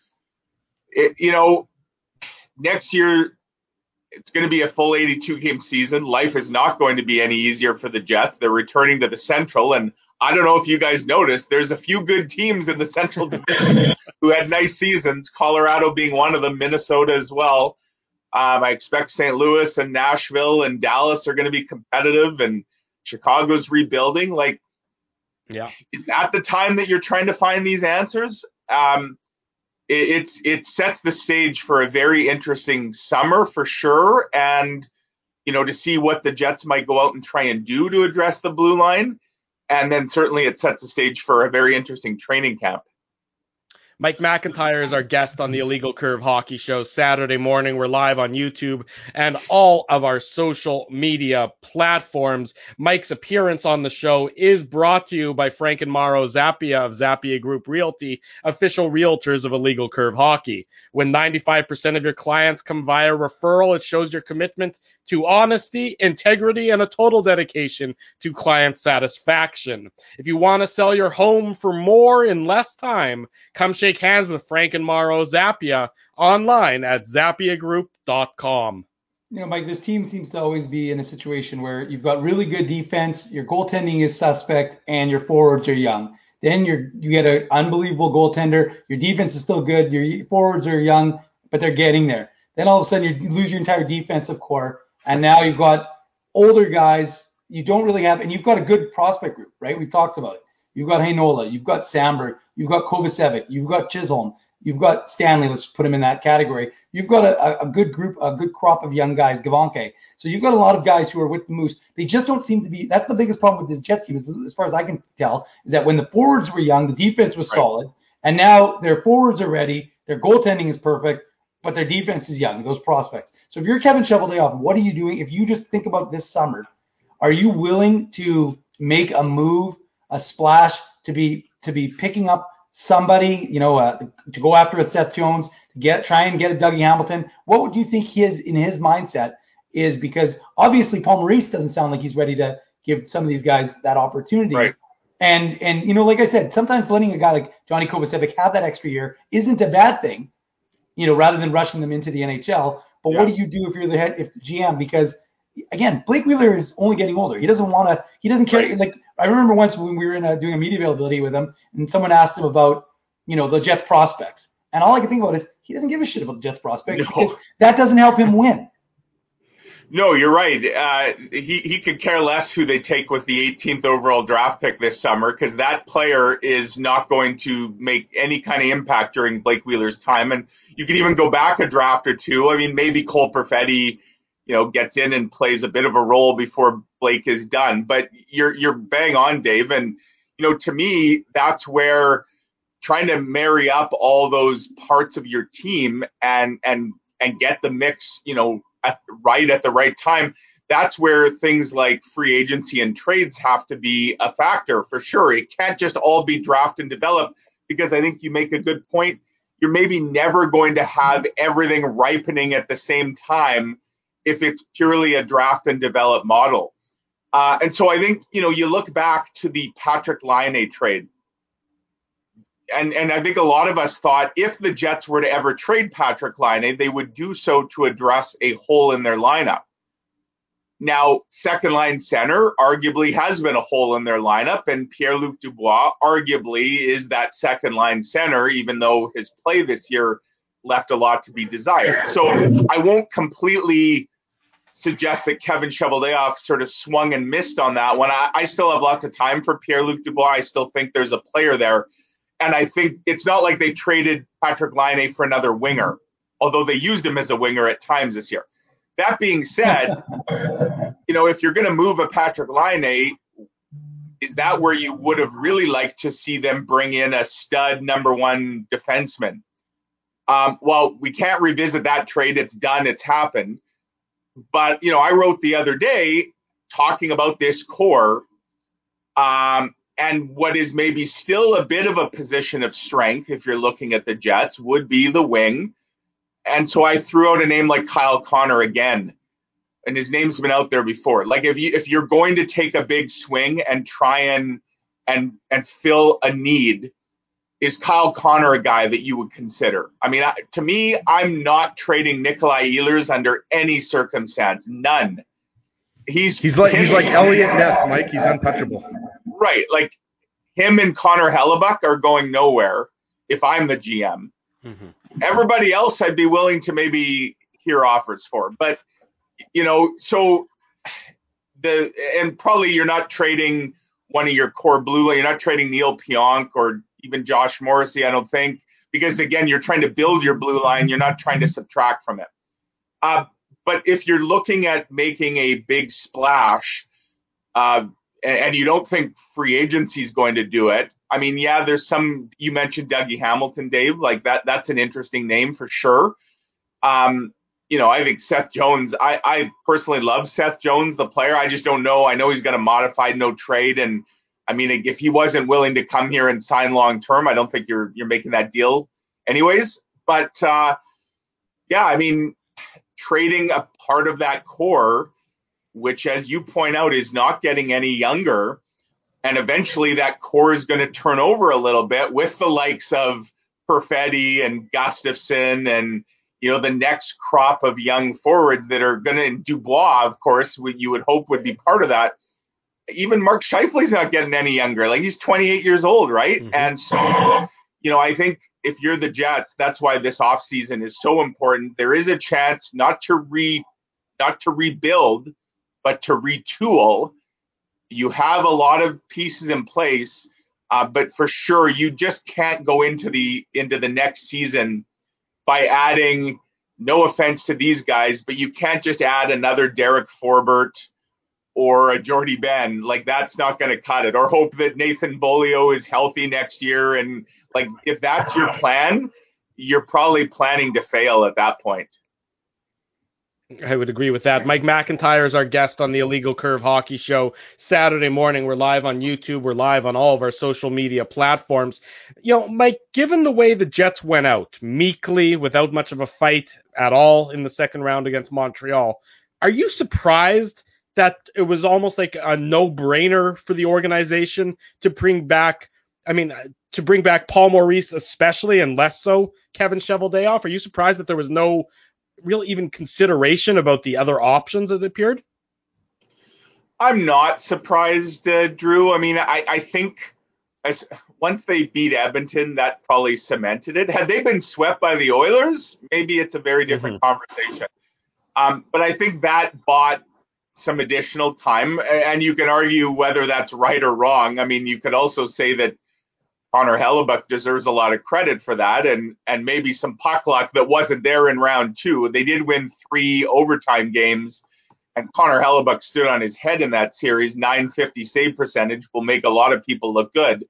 next year, it's going to be a full 82-game season. Life is not going to be any easier for the Jets. They're returning to the Central, and I don't know if you guys noticed, there's a few good teams in the Central Division who had nice seasons, Colorado being one of them, Minnesota as well. I expect St. Louis and Nashville and Dallas are going to be competitive, and Chicago's rebuilding. Like, is that the time that you're trying to find these answers? It sets the stage for a very interesting summer for sure. And, to see what the Jets might go out and try and do to address the blue line. And then certainly it sets the stage for a very interesting training camp. Mike McIntyre is our guest on the Illegal Curve Hockey Show. Saturday morning, we're live on YouTube and all of our social media platforms. Mike's appearance on the show is brought to you by Frank and Mauro Zappia of Zappia Group Realty, official realtors of Illegal Curve Hockey. When 95% of your clients come via referral, it shows your commitment to honesty, integrity, and a total dedication to client satisfaction. If you want to sell your home for more in less time, come shake hands with Frank and Mauro Zappia online at zappiagroup.com. Mike, this team seems to always be in a situation where you've got really good defense, your goaltending is suspect, and your forwards are young. Then you get an unbelievable goaltender, your defense is still good, your forwards are young, but they're getting there. Then all of a sudden you lose your entire defensive core, and now you've got older guys you don't really have, and you've got a good prospect group, right? We've talked about it. You've got Heinola, you've got Samberg, you've got Kovacevic, you've got Chisholm, you've got Stanley. Let's put him in that category. You've got a good group, a good crop of young guys, Gavanke. So you've got a lot of guys who are with the Moose. They just don't seem to be. That's the biggest problem with this Jets team, as far as I can tell, is that when the forwards were young, the defense was solid, and now their forwards are ready, their goaltending is perfect, but their defense is young, those prospects. So if you're Kevin Cheveldayoff, what are you doing? If you just think about this summer, are you willing to make a move, a splash, to be picking up somebody, to go after a Seth Jones, to try and get a Dougie Hamilton? What would you think in his mindset is? Because obviously Paul Maurice doesn't sound like he's ready to give some of these guys that opportunity. Right. And like I said, sometimes letting a guy like Johnny Kovacevic have that extra year isn't a bad thing, rather than rushing them into the NHL. But what do you do if you're the GM? Because again, Blake Wheeler is only getting older. He doesn't care. Right. Like I remember once when we were doing a media availability with him, and someone asked him about, the Jets prospects, and all I can think about is he doesn't give a shit about the Jets prospects because that doesn't help him win. No, you're right. He could care less who they take with the 18th overall draft pick this summer, because that player is not going to make any kind of impact during Blake Wheeler's time. And you could even go back a draft or two. I mean, maybe Cole Perfetti, gets in and plays a bit of a role before Blake is done. But you're bang on, Dave. And, to me, that's where trying to marry up all those parts of your team and get the mix, right at the right time, that's where things like free agency and trades have to be a factor for sure. It can't just all be draft and develop, because I think you make a good point. You're maybe never going to have everything ripening at the same time if it's purely a draft and develop model. And so I think, you look back to the Patrik Laine trade, and I think a lot of us thought if the Jets were to ever trade Patrik Laine, they would do so to address a hole in their lineup. Now, second line center arguably has been a hole in their lineup, and Pierre-Luc Dubois arguably is that second line center, even though his play this year left a lot to be desired. So I won't completely suggest that Kevin Cheveldayoff sort of swung and missed on that one. I still have lots of time for Pierre-Luc Dubois. I still think there's a player there. And I think it's not like they traded Patrik Laine for another winger, although they used him as a winger at times this year. That being said, if you're going to move a Patrik Laine, is that where you would have really liked to see them bring in a stud number one defenseman? Well, we can't revisit that trade. It's done. It's happened. But, I wrote the other day talking about this core, and what is maybe still a bit of a position of strength, if you're looking at the Jets, would be the wing. And so I threw out a name like Kyle Connor again, and his name's been out there before. Like if you're going to take a big swing and try and fill a need, is Kyle Connor a guy that you would consider? I mean, to me, I'm not trading Nikolai Ehlers under any circumstance. None. He's like Elliot Ness, Mike. He's untouchable. Right. Like him and Connor Hellebuck are going nowhere if I'm the GM. Mm-hmm. Everybody else I'd be willing to maybe hear offers for. But, so and probably you're not trading one of your core blue line. You're not trading Neil Pionk or even Josh Morrissey, I don't think, because again, you're trying to build your blue line. You're not trying to subtract from it. But if you're looking at making a big splash, and you don't think free agency is going to do it, I mean, yeah, there's some. You mentioned Dougie Hamilton, Dave. Like that's an interesting name for sure. I think Seth Jones. I personally love Seth Jones, the player. I just don't know. I know he's got a modified no trade, and I mean, if he wasn't willing to come here and sign long term, I don't think you're making that deal, anyways. But yeah, I mean, trading a part of that core, which, as you point out, is not getting any younger, and eventually that core is going to turn over a little bit with the likes of Perfetti and Gustafsson and, the next crop of young forwards that are going to, Dubois, of course, you would hope would be part of that. Even Mark Scheifele's not getting any younger. Like he's 28 years old, right? Mm-hmm. And so, I think if you're the Jets, that's why this offseason is so important. There is a chance not to rebuild, but to retool. You have a lot of pieces in place, but for sure you just can't go into the next season by adding, no offense to these guys, but you can't just add another Derek Forbort or a Jordy Ben. Like that's not going to cut it. Or hope that Nathan Beaulieu is healthy next year. And like if that's your plan, you're probably planning to fail at that point. I would agree with that. Mike McIntyre is our guest on the Illegal Curve Hockey Show Saturday morning. We're live on YouTube. We're live on all of our social media platforms. Mike, given the way the Jets went out meekly, without much of a fight at all in the second round against Montreal, are you surprised that it was almost like a no-brainer for the organization to bring back Paul Maurice especially, and less so Kevin Cheveldayoff? Are you surprised that there was no real even consideration about the other options that appeared? I'm not surprised, Drew. I mean, I think once they beat Edmonton, that probably cemented it. Had they been swept by the Oilers, maybe it's a very different conversation. But I think that bought some additional time, and you can argue whether that's right or wrong. I mean, you could also say that Connor Hellebuyck deserves a lot of credit for that, and maybe some puck luck that wasn't there in round two. They did win 3 overtime games, and Connor Hellebuyck stood on his head in that series. .950 save percentage will make a lot of people look good.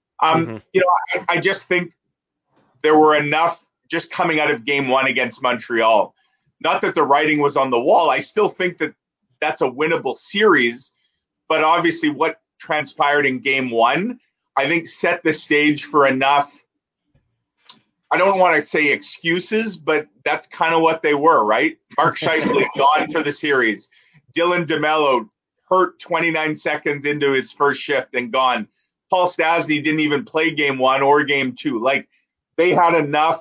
I just think there were enough just coming out of game 1 against Montreal. Not that the writing was on the wall. I still think that that's a winnable series, but obviously what transpired in game 1, I think, set the stage for enough, I don't want to say excuses, but that's kind of what they were, right? Mark Scheifele gone for the series. Dylan DeMello hurt 29 seconds into his first shift and gone. Paul Stastny didn't even play game 1 or game 2. Like, they had enough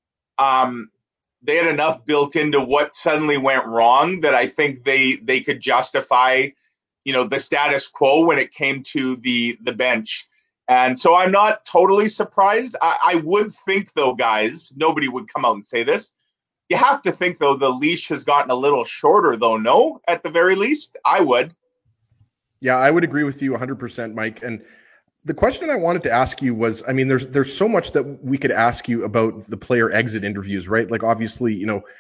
built into what suddenly went wrong that I think they could justify, the status quo when it came to the bench. And so I'm not totally surprised. I would think, though, guys, nobody would come out and say this. You have to think, though, the leash has gotten a little shorter, though, no? At the very least, I would. Yeah, I would agree with you 100%, Mike. And the question I wanted to ask you was, I mean, there's so much that we could ask you about the player exit interviews, right? Like, obviously,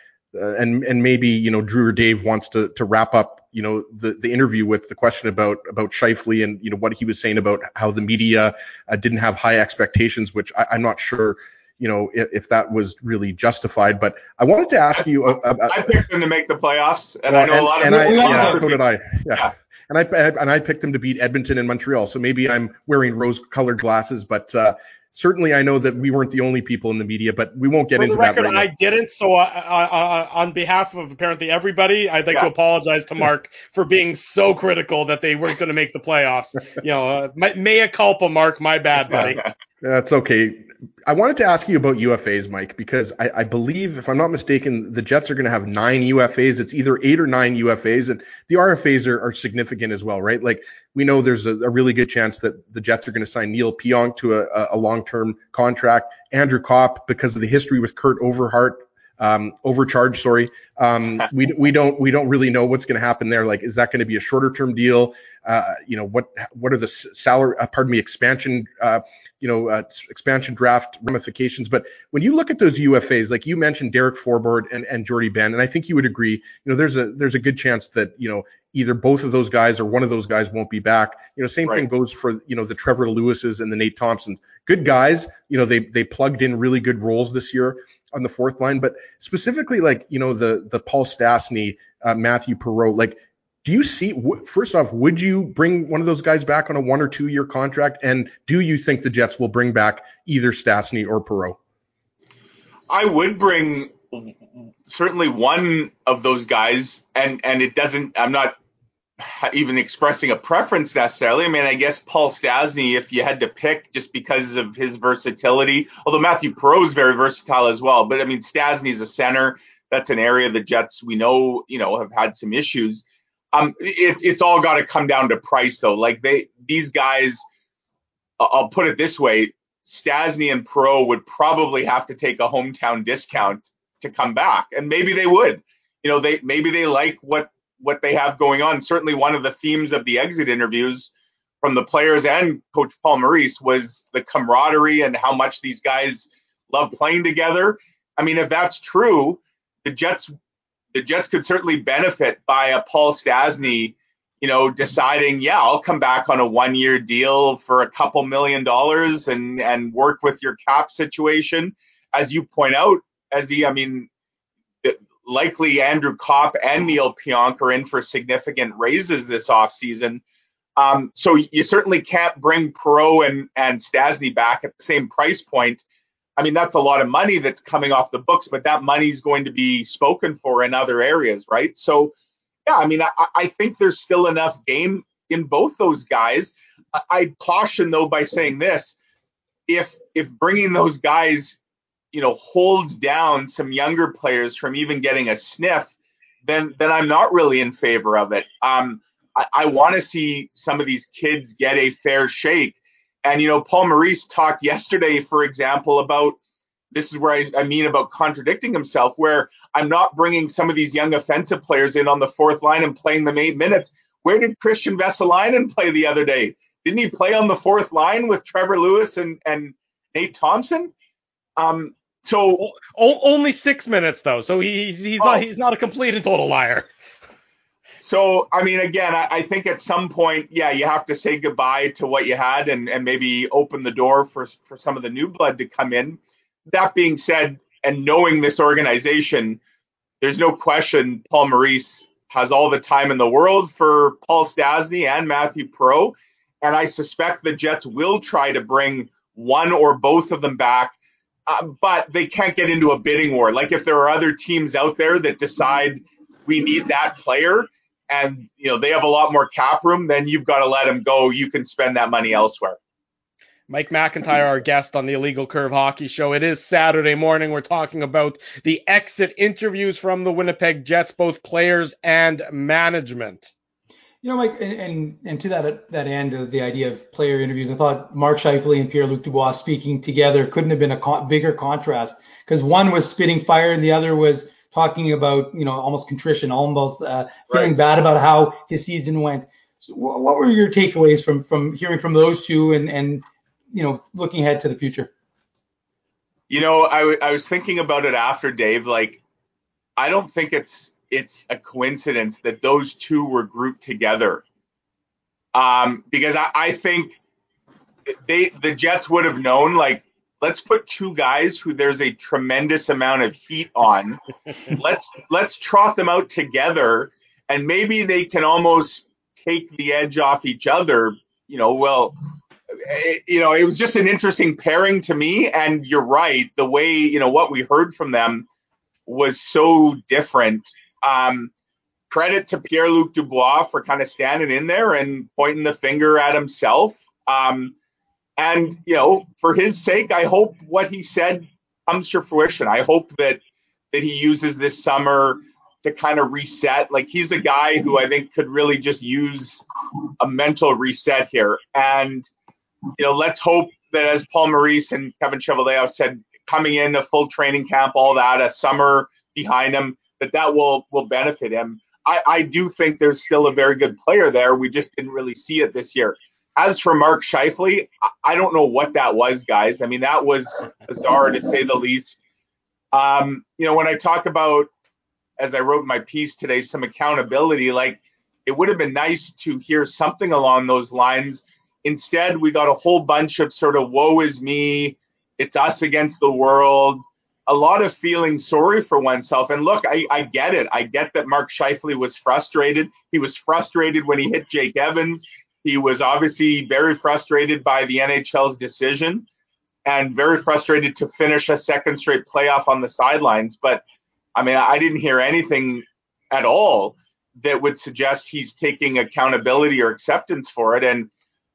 and maybe, Drew or Dave wants to wrap up, the interview with the question about Scheifele and, what he was saying about how the media didn't have high expectations, which I'm not sure, if that was really justified. But I wanted to ask you about. I picked them to make the playoffs, and I know a lot of people. So did I. Yeah. And I picked them to beat Edmonton and Montreal. So maybe I'm wearing rose-colored glasses, but certainly I know that we weren't the only people in the media, but we won't get into that right now. For the record, I didn't. So on behalf of apparently everybody, I'd like to apologize to Mark for being so critical that they weren't going to make the playoffs. Mea culpa, Mark. My bad, buddy. That's okay. I wanted to ask you about UFAs, Mike, because I believe, if I'm not mistaken, the Jets are going to have 9 UFAs. It's either 8 or 9 UFAs, and the RFAs are significant as well, right? Like, we know there's a really good chance that the Jets are going to sign Neil Pionk to a long-term contract. Andrew Kopp, because of the history with Kurt Overcharge, sorry. We don't really know what's going to happen there. Like, is that going to be a shorter-term deal? What are the salary? Expansion. Expansion draft ramifications. But when you look at those UFAs, like you mentioned, Derek Forbort and Jordy Ben, and I think you would agree, there's a good chance that, either both of those guys or one of those guys won't be back. Same thing goes for, the Trevor Lewises and the Nate Thompsons. Good guys, they plugged in really good roles this year on the fourth line. But specifically, like, the Paul Stastny, Matthew Perreault, like, do you see, first off, would you bring one of those guys back on a 1 or 2 year contract? And do you think the Jets will bring back either Stastny or Perreault? I would bring certainly one of those guys, and it doesn't, I'm not even expressing a preference necessarily. I mean, I guess Paul Stastny, if you had to pick, just because of his versatility, although Matthew Perreault is very versatile as well. But I mean, Stastny's a center. That's an area the Jets, we know, have had some issues. It's all got to come down to price, though. Like, these guys, I'll put it this way, Stastny and Perreault would probably have to take a hometown discount to come back, and maybe they would. Maybe they like what they have going on. Certainly, one of the themes of the exit interviews from the players and Coach Paul Maurice was the camaraderie and how much these guys love playing together. I mean, if that's true, the Jets could certainly benefit by a Paul Stastny, deciding, I'll come back on a 1 year deal for a couple $1 million and work with your cap situation. as you point out, I mean, likely Andrew Kopp and Neil Pionk are in for significant raises this offseason. So you certainly can't bring Perreault and Stastny back at the same price point. I mean, that's a lot of money that's coming off the books, but that money is going to be spoken for in other areas, right? So, yeah, I mean, I think there's still enough game in both those guys. I'd caution, though, by saying this. If bringing those guys, holds down some younger players from even getting a sniff, then I'm not really in favor of it. I want to see some of these kids get a fair shake. And, Paul Maurice talked yesterday, for example, about this is where I mean about contradicting himself, where I'm not bringing some of these young offensive players in on the fourth line and playing them 8 minutes. Where did Christian Vesalainen play the other day? Didn't he play on the fourth line with Trevor Lewis and Nate Thompson? So only 6 minutes though, so he's not a complete and total liar. So, I mean, again, I think at some point, yeah, you have to say goodbye to what you had and maybe open the door for some of the new blood to come in. That being said, and knowing this organization, there's no question Paul Maurice has all the time in the world for Paul Stastny and Matthew Perreault. And I suspect the Jets will try to bring one or both of them back, but they can't get into a bidding war. Like if there are other teams out there that decide we need that player, and they have a lot more cap room, then you've got to let them go. You can spend that money elsewhere. Mike McIntyre, our guest on the Illegal Curve Hockey Show. It is Saturday morning. We're talking about the exit interviews from the Winnipeg Jets, both players and management. Mike, and to that end of the idea of player interviews, I thought Mark Scheifele and Pierre-Luc Dubois speaking together couldn't have been a bigger contrast, because one was spitting fire and the other was talking about, almost contrition, almost feeling bad about how his season went. So what were your takeaways from hearing from those two and looking ahead to the future? I was thinking about it after, Dave. Like, I don't think it's a coincidence that those two were grouped together. Because I think the Jets would have known, like, let's put two guys who there's a tremendous amount of heat on. Let's trot them out together, and maybe they can almost take the edge off each other. It was just an interesting pairing to me. And you're right, the way what we heard from them was so different. Credit to Pierre-Luc Dubois for kind of standing in there and pointing the finger at himself. And, for his sake, I hope what he said comes to fruition. I hope that he uses this summer to kind of reset. Like, he's a guy who I think could really just use a mental reset here. And, let's hope that, as Paul Maurice and Kevin Cheveldayoff said, coming in a full training camp, all that, a summer behind him, that will benefit him. I do think there's still a very good player there. We just didn't really see it this year. As for Mark Scheifele, I don't know what that was, guys. I mean, that was bizarre to say the least. When I talk about, as I wrote in my piece today, some accountability, like, it would have been nice to hear something along those lines. Instead, we got a whole bunch of sort of woe is me, it's us against the world, a lot of feeling sorry for oneself. And look, I get it. I get that Mark Scheifele was frustrated. He was frustrated when he hit Jake Evans. He was obviously very frustrated by the NHL's decision and very frustrated to finish a second straight playoff on the sidelines. But, I mean, I didn't hear anything at all that would suggest he's taking accountability or acceptance for it. And,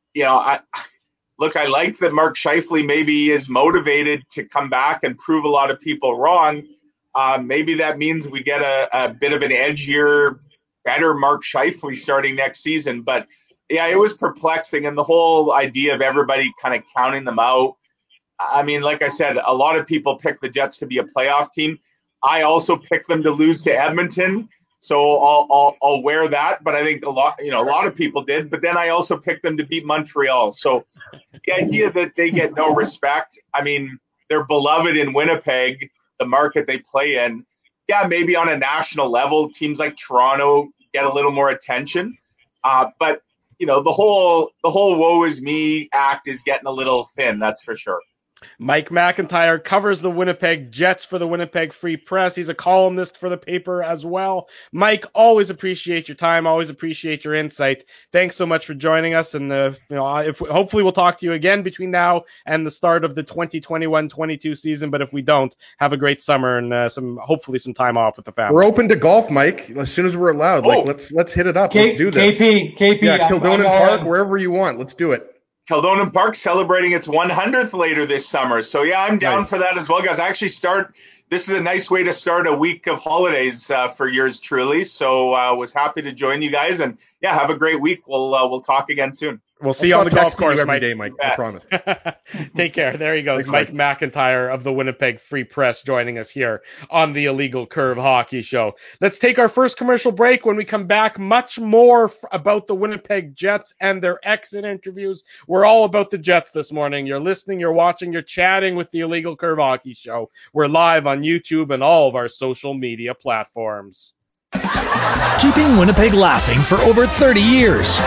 I like that Mark Scheifele maybe is motivated to come back and prove a lot of people wrong. Maybe that means we get a bit of an edgier, better Mark Scheifele starting next season. But, yeah, it was perplexing. And the whole idea of everybody kind of counting them out. I mean, like I said, a lot of people pick the Jets to be a playoff team. I also picked them to lose to Edmonton. So I'll wear that, but I think a lot of people did. But then I also picked them to beat Montreal. So the idea that they get no respect, I mean, they're beloved in Winnipeg, the market they play in. Yeah, maybe on a national level, teams like Toronto get a little more attention. But the whole woe is me act is getting a little thin, that's for sure. Mike McIntyre covers the Winnipeg Jets for the Winnipeg Free Press. He's a columnist for the paper as well. Mike, always appreciate your time. Always appreciate your insight. Thanks so much for joining us. And hopefully we'll talk to you again between now and the start of the 2021-22 season. But if we don't, have a great summer and hopefully some time off with the family. We're open to golf, Mike. As soon as we're allowed, let's hit it up. Let's do this. KP. Yeah, Kildonan Park, wherever you want. Let's do it. Kildonan Park celebrating its 100th later this summer. So, yeah, I'm down for that as well, guys. I actually this is a nice way to start a week of holidays for yours truly. So was happy to join you guys. And, yeah, have a great week. We'll talk again soon. We'll see you on the golf course every day, Mike. I promise. Take care. There he goes. Thanks, Mike McIntyre of the Winnipeg Free Press joining us here on the Illegal Curve Hockey Show. Let's take our first commercial break. When we come back, much more about the Winnipeg Jets and their exit interviews. We're all about the Jets this morning. You're listening, you're watching, you're chatting with the Illegal Curve Hockey Show. We're live on YouTube and all of our social media platforms. Keeping Winnipeg laughing for over 30 years.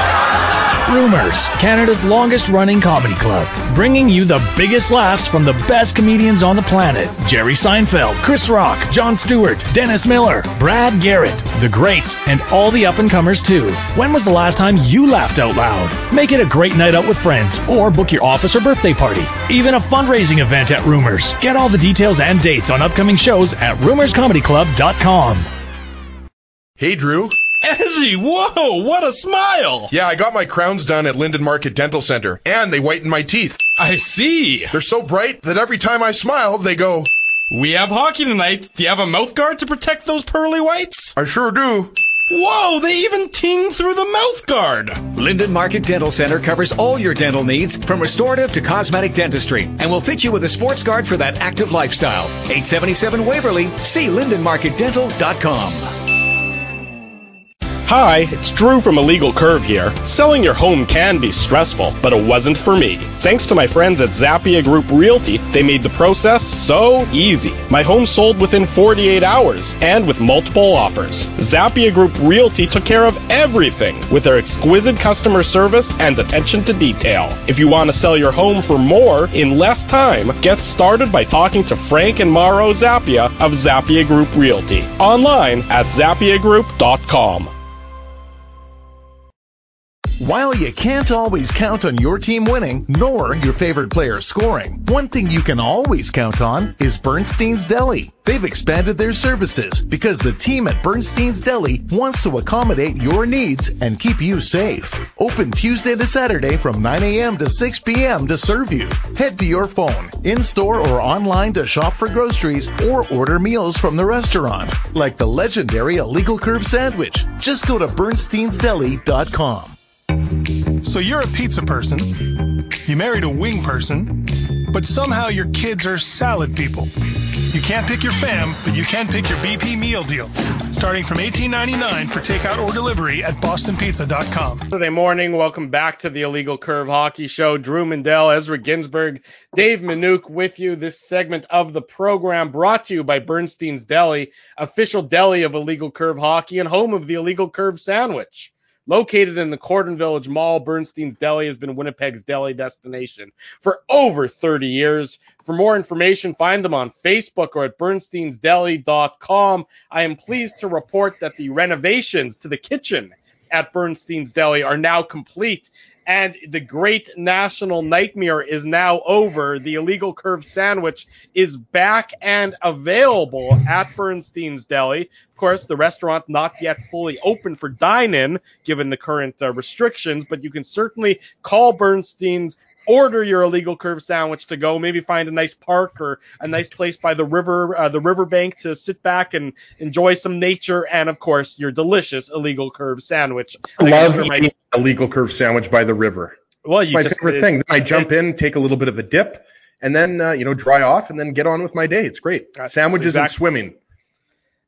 Rumors, Canada's longest-running comedy club, bringing you the biggest laughs from the best comedians on the planet. Jerry Seinfeld, Chris Rock, Jon Stewart, Dennis Miller, Brad Garrett, the greats, and all the up-and-comers too. When was the last time you laughed out loud? Make it a great night out with friends, or book your office or birthday party. Even a fundraising event at Rumors. Get all the details and dates on upcoming shows at rumorscomedyclub.com. Hey, Drew. Ezzy, whoa, what a smile! Yeah, I got my crowns done at Linden Market Dental Center, and they whiten my teeth. I see. They're so bright that every time I smile, they go... We have hockey tonight. Do you have a mouth guard to protect those pearly whites? I sure do. Whoa, they even ting through the mouth guard. Linden Market Dental Center covers all your dental needs, from restorative to cosmetic dentistry, and will fit you with a sports guard for that active lifestyle. 877 Waverly. See lindenmarketdental.com. Hi, it's Drew from Illegal Curve here. Selling your home can be stressful, but it wasn't for me. Thanks to my friends at Zappia Group Realty, they made the process so easy. My home sold within 48 hours, and with multiple offers. Zappia Group Realty took care of everything with their exquisite customer service and attention to detail. If you want to sell your home for more in less time, get started by talking to Frank and Mauro Zappia of Zappia Group Realty. Online at zappiagroup.com. While you can't always count on your team winning, nor your favorite player scoring, one thing you can always count on is Bernstein's Deli. They've expanded their services because the team at Bernstein's Deli wants to accommodate your needs and keep you safe. Open Tuesday to Saturday from 9 a.m. to 6 p.m. to serve you. Head to your phone, in-store or online to shop for groceries or order meals from the restaurant, like the legendary Illegal Curve sandwich. Just go to bernsteinsdeli.com. So you're a pizza person, you married a wing person, but somehow your kids are salad people. You can't pick your fam, but you can pick your BP meal deal. Starting from $18.99 for takeout or delivery at bostonpizza.com. Saturday morning, welcome back to the Illegal Curve Hockey Show. Drew Mindell, Ezra Ginsburg, Dave Minuk with you. This segment of the program brought to you by Bernstein's Deli, official deli of Illegal Curve Hockey and home of the Illegal Curve Sandwich. Located in the Cordon Village Mall, Bernstein's Deli has been Winnipeg's deli destination for over 30 years. For more information, find them on Facebook or at bernsteinsdeli.com. I am pleased to report that the renovations to the kitchen at Bernstein's Deli are now complete, and the great national nightmare is now over. The Illegal Curve sandwich is back and available at Bernstein's Deli. Of course, the restaurant not yet fully open for dine-in, given the current restrictions, but you can certainly call Bernstein's, order your Illegal Curve sandwich to go, maybe find a nice park or a nice place by the riverbank to sit back and enjoy some nature, and of course your delicious Illegal Curve sandwich. I love eating Illegal Curve sandwich by the river. Well, it's my favorite thing. Then I jump in, take a little bit of a dip, and then dry off, and then get on with my day. It's great. Sandwiches and swimming.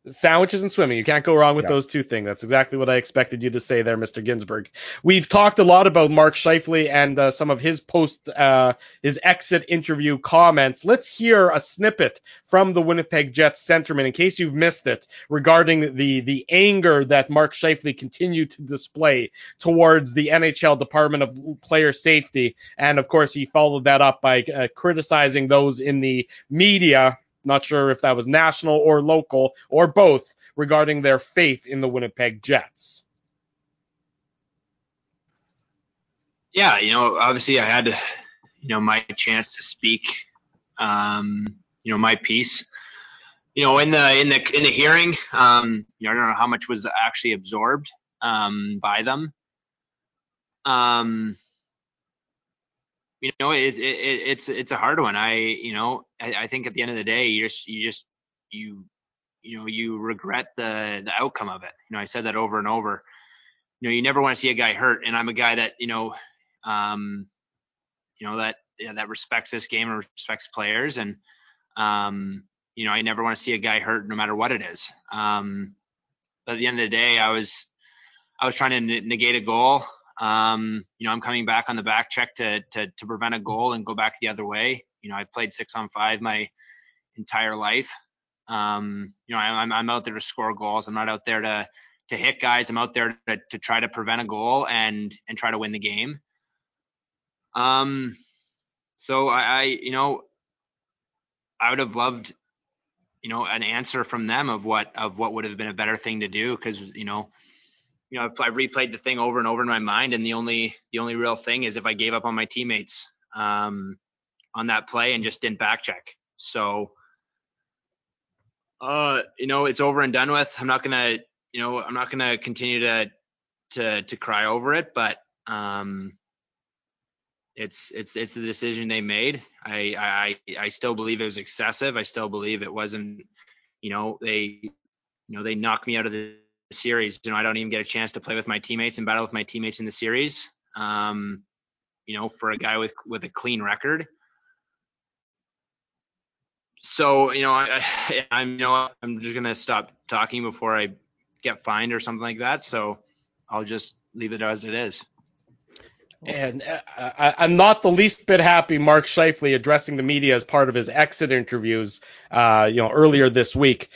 Sandwiches and swimming. You can't go wrong with those two things. That's exactly what I expected you to say there, Mr. Ginsburg. We've talked a lot about Mark Scheifele and some of his his exit interview comments. Let's hear a snippet from the Winnipeg Jets centerman, in case you've missed it, regarding the anger that Mark Scheifele continued to display towards the NHL Department of Player Safety. And of course, he followed that up by criticizing those in the media. Not sure if that was national or local or both, regarding their faith in the Winnipeg Jets. Yeah, obviously I had, my chance to speak, my piece. In the hearing, I don't know how much was actually absorbed by them. It's a hard one. I think at the end of the day, you regret the outcome of it. I said that over and over. You never want to see a guy hurt, and I'm a guy that that respects this game and respects players, and I never want to see a guy hurt no matter what it is. But at the end of the day, I was trying to negate a goal. I'm coming back on the back check to prevent a goal and go back the other way. I've played 6-on-5 my entire life. I'm out there to score goals. I'm not out there to hit guys. I'm out there to try to prevent a goal and try to win the game. So I would have loved, an answer from them of what would have been a better thing to do, because I've replayed the thing over and over in my mind, and the only real thing is if I gave up on my teammates on that play and just didn't back check. So it's over and done with. I'm not gonna continue to cry over it, but it's the decision they made. I still believe it was excessive. I still believe it wasn't, they knocked me out of the series. I don't even get a chance to play with my teammates and battle with my teammates in the series. For a guy with a clean record. So, I'm just going to stop talking before I get fined or something like that. So I'll just leave it as it is. And I'm not the least bit happy Mark Scheifele addressing the media as part of his exit interviews, earlier this week.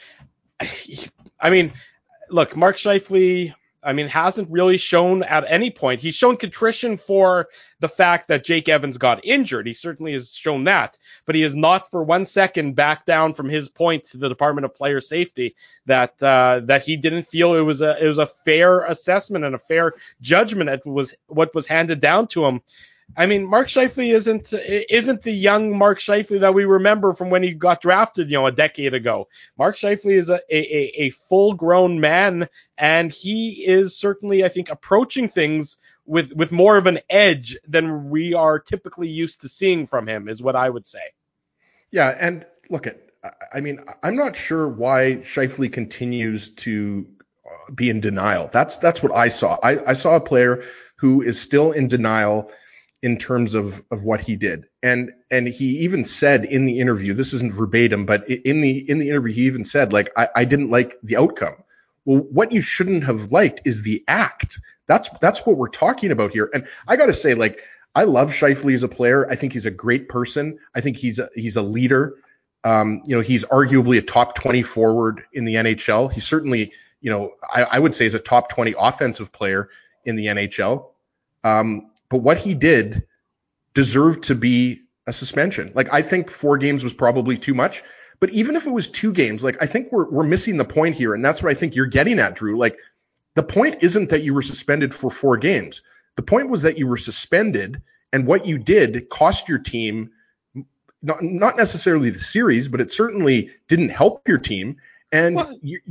I mean, look, Mark Scheifele, hasn't really shown at any point. He's shown contrition for the fact that Jake Evans got injured. He certainly has shown that, but he has not for 1 second backed down from his point to the Department of Player Safety that he didn't feel it was a fair assessment and a fair judgment at what was handed down to him. Mark Scheifele isn't the young Mark Scheifele that we remember from when he got drafted, a decade ago. Mark Scheifele is a full-grown man, and he is certainly, I think, approaching things with more of an edge than we are typically used to seeing from him, is what I would say. Yeah, and look, I'm not sure why Scheifele continues to be in denial. That's what I saw. I saw a player who is still in denial in terms of what he did. And he even said in the interview, this isn't verbatim, but in the interview, he even said, I didn't like the outcome. Well, what you shouldn't have liked is the act. That's what we're talking about here. And I got to say, I love Scheifele as a player. I think he's a great person. I think he's a leader. He's arguably a top 20 forward in the NHL. He's certainly, I would say is a top 20 offensive player in the NHL. But what he did deserved to be a suspension. I think 4 games was probably too much. But even if it was 2 games, I think we're missing the point here. And that's what I think you're getting at, Drew. The point isn't that you were suspended for 4 games. The point was that you were suspended, and what you did cost your team, not necessarily the series, but it certainly didn't help your team. And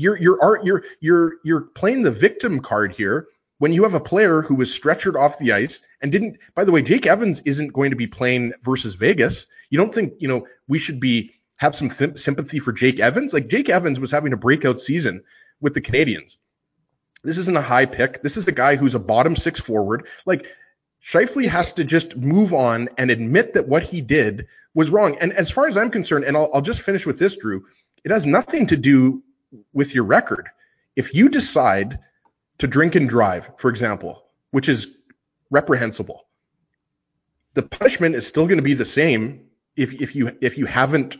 you're playing the victim card here when you have a player who was stretchered off the ice and didn't. By the way, Jake Evans isn't going to be playing versus Vegas. You don't think we should have some sympathy for Jake Evans? Jake Evans was having a breakout season with the Canadiens. This isn't a high pick. This is a guy who's a bottom 6 forward. Scheifele has to just move on and admit that what he did was wrong. And as far as I'm concerned, and I'll just finish with this, Drew, it has nothing to do with your record. If you decide to drink and drive, for example, which is reprehensible, the punishment is still going to be the same if you haven't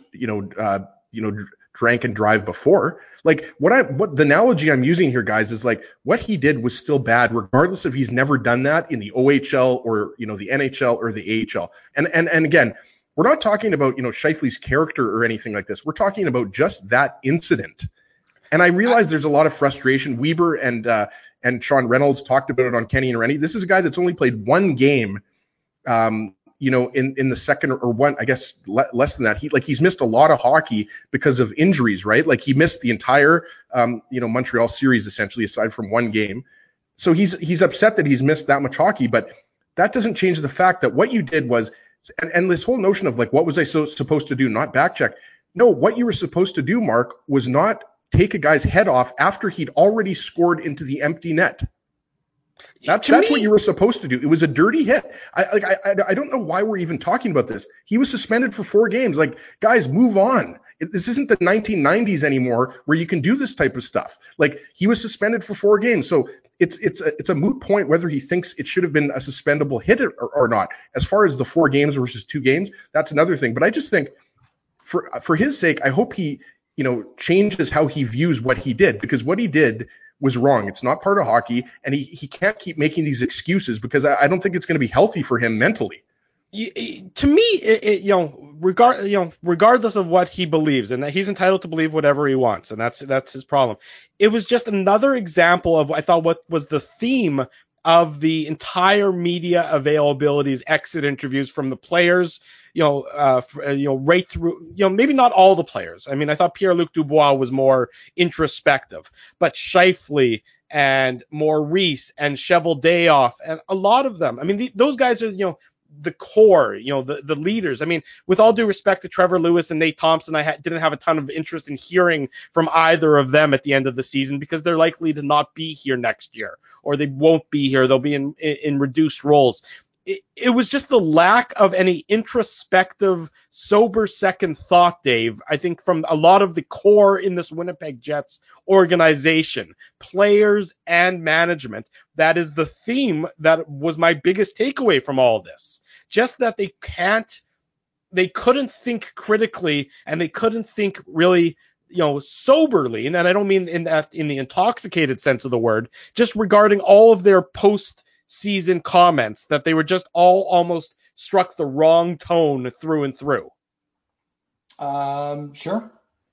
drank and drive before. Like what the analogy I'm using here, guys, is like what he did was still bad, regardless if he's never done that in the OHL or the NHL or the AHL. And again, we're not talking about Scheifele's character or anything like this. We're talking about just that incident. And I realize there's a lot of frustration. Weber and Sean Reynolds talked about it on Kenny and Rennie. This is a guy that's only played one game, in the second or one, I guess less than that. He's missed a lot of hockey because of injuries, right? Like he missed the entire, Montreal series essentially, aside from one game. So he's upset that he's missed that much hockey, but that doesn't change the fact that what you did was, and this whole notion of like, what was I supposed to do? Not back check. No, what you were supposed to do, Mark, was not take a guy's head off after he'd already scored into the empty net. That's what you were supposed to do. It was a dirty hit. I don't know why we're even talking about this. He was suspended for 4 games. Like, guys, move on. This isn't the 1990s anymore where you can do this type of stuff. Like, he was suspended for 4 games. So it's a moot point whether he thinks it should have been a suspendable hit or not. As far as the 4 games versus 2 games, that's another thing. But I just think for his sake, I hope he changes how he views what he did, because what he did was wrong. It's not part of hockey, and he can't keep making these excuses, because I don't think it's going to be healthy for him mentally. To me, regardless of what he believes, and that he's entitled to believe whatever he wants, and that's his problem. It was just another example of, I thought, what was the theme of the entire media availability's exit interviews from the players, right through, maybe not all the players. I mean, I thought Pierre-Luc Dubois was more introspective, but Scheifele and Maurice and Cheveldayoff and a lot of them. I mean, those guys are, the core, the leaders. I mean, with all due respect to Trevor Lewis and Nate Thompson, I didn't have a ton of interest in hearing from either of them at the end of the season, because they're likely to not be here next year, or they won't be here. They'll be in reduced roles. It was just the lack of any introspective, sober second thought, Dave, I think, from a lot of the core in this Winnipeg Jets organization, players and management. That is the theme that was my biggest takeaway from all this. Just that they couldn't think critically, and they couldn't think really, soberly. And I don't mean in the intoxicated sense of the word, just regarding all of their post-season comments, that they were just all almost struck the wrong tone through and through. Sure.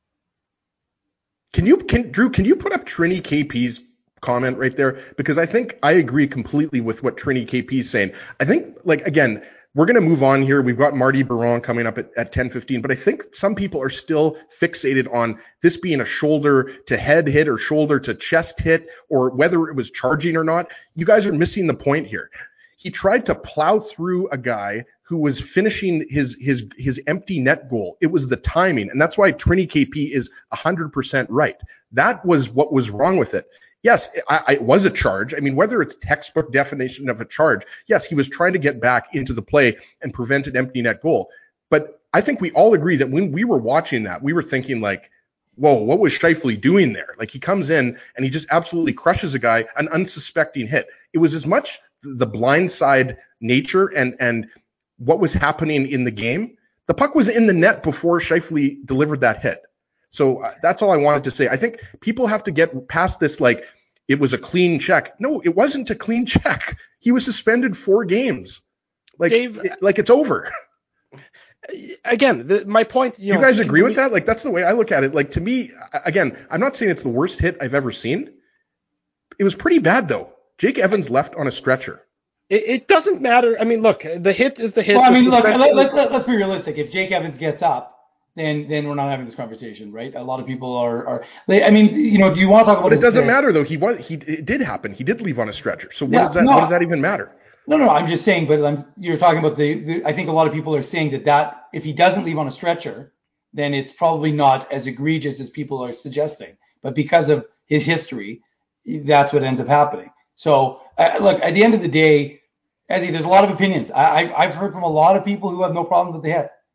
Drew, can you put up Trini KP's comment right there? Because I think I agree completely with what Trini KP is saying. I think, again, we're going to move on here. We've got Marty Biron coming up at 10:15, but I think some people are still fixated on this being a shoulder to head hit or shoulder to chest hit, or whether it was charging or not. You guys are missing the point here. He tried to plow through a guy who was finishing his empty net goal. It was the timing, and that's why Trini KP is 100% right. That was what was wrong with it. Yes, it was a charge. I mean, whether it's textbook definition of a charge, yes, he was trying to get back into the play and prevent an empty net goal. But I think we all agree that when we were watching that, we were thinking like, whoa, what was Scheifele doing there? Like, he comes in and he just absolutely crushes a guy, an unsuspecting hit. It was as much the blindside nature and what was happening in the game. The puck was in the net before Scheifele delivered that hit. So that's all I wanted to say. I think people have to get past this, like, it was a clean check. No, it wasn't a clean check. He was suspended 4 games. Like, Dave, it's over. Again, my point. You guys agree with that? Like, that's the way I look at it. Like, to me, again, I'm not saying it's the worst hit I've ever seen. It was pretty bad, though. Jake Evans left on a stretcher. It doesn't matter. I mean, look, the hit is the hit. Well, I mean, look, let's be realistic. If Jake Evans gets up, then we're not having this conversation, right? A lot of people are. I mean, do you want to talk about? But it doesn't matter, though. It did happen. He did leave on a stretcher. So what does that even matter? No. I'm just saying. But you're talking about I think a lot of people are saying that if he doesn't leave on a stretcher, then it's probably not as egregious as people are suggesting. But because of his history, that's what ends up happening. So look, at the end of the day, Ezzy, there's a lot of opinions. I've heard from a lot of people who have no problem with the hit.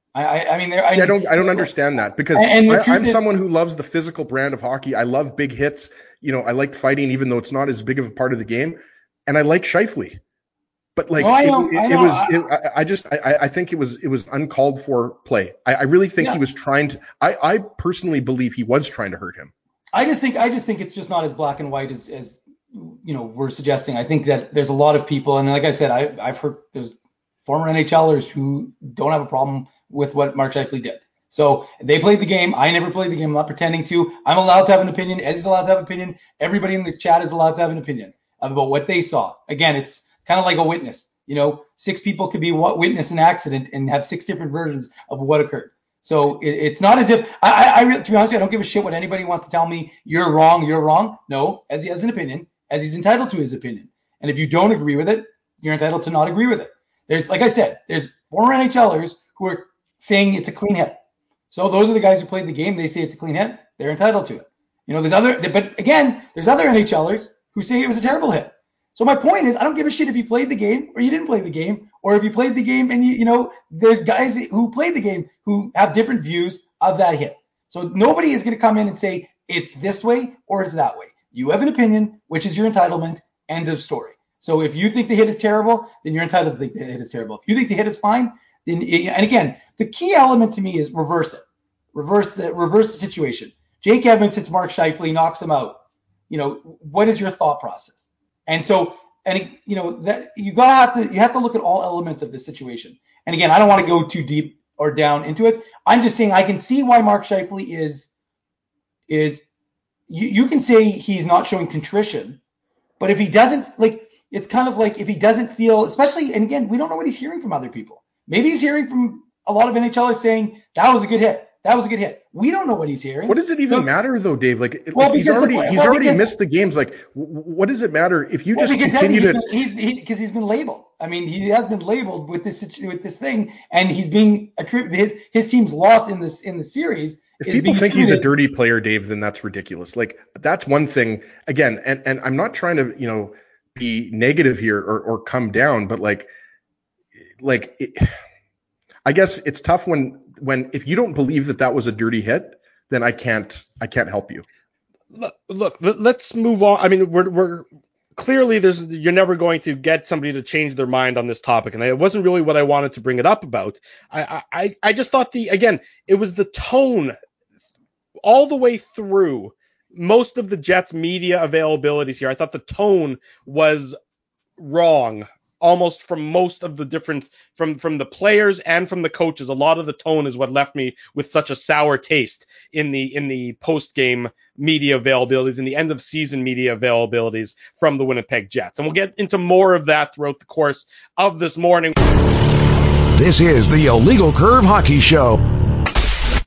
I mean, I don't understand that, because I'm someone who loves the physical brand of hockey. I love big hits. I like fighting, even though it's not as big of a part of the game. And I like Scheifele. But like, I think it was uncalled for play. I really think he was trying to. I personally believe he was trying to hurt him. I just think it's just not as black and white as we're suggesting. I think that there's a lot of people, and like I said, I've heard there's former NHLers who don't have a problem with what Mark Scheifele did. So they played the game. I never played the game. I'm not pretending to. I'm allowed to have an opinion. Eddie's allowed to have an opinion. Everybody in the chat is allowed to have an opinion about what they saw. Again, it's kind of like a witness. 6 people could be witness an accident and have 6 different versions of what occurred. So it's not as if to be honest with you, I don't give a shit what anybody wants to tell me. You're wrong. No, as he has an opinion, as he's entitled to his opinion. And if you don't agree with it, you're entitled to not agree with it. There's, like I said, there's former NHLers who are saying it's a clean hit. So those are the guys who played the game. They say it's a clean hit. They're entitled to it. There's other NHLers who say it was a terrible hit. So my point is, I don't give a shit if you played the game or you didn't play the game, or if you played the game and there's guys who played the game who have different views of that hit. So nobody is going to come in and say it's this way or it's that way. You have an opinion, which is your entitlement. End of story. So if you think the hit is terrible, then you're entitled to think the hit is terrible. If you think the hit is fine, then, and again, the key element to me is reverse it. Reverse the situation. Jake Evans hits Mark Scheifele, knocks him out. What is your thought process? And so, that you have to look at all elements of this situation. And again, I don't want to go too deep or down into it. I'm just saying I can see why Mark Scheifele is you can say he's not showing contrition, but if he doesn't, it's kind of like if he doesn't feel, especially, and again, we don't know what he's hearing from other people. Maybe he's hearing from a lot of NHLers saying that was a good hit. That was a good hit. We don't know what he's hearing. What does it even matter though, Dave? He's already missed the games. What does it matter if you just continue to? Because he's been labeled. I mean, he has been labeled with this thing, and he's being attributed his team's loss in the series. If people think he's a dirty player, Dave, then that's ridiculous. That's one thing. Again, and I'm not trying to be negative here or come down, but I guess it's tough when if you don't believe that was a dirty hit, then I can't help you. Look, let's move on. I mean, we're clearly you're never going to get somebody to change their mind on this topic, and it wasn't really what I wanted to bring it up about. I just thought it was the tone all the way through most of the Jets media availabilities here. I thought the tone was wrong. Almost from most of the different, from the players and from the coaches, a lot of the tone is what left me with such a sour taste in the post-game media availabilities and the end of season media availabilities from the Winnipeg Jets. And we'll get into more of that throughout the course of this morning. This is the Illegal Curve Hockey Show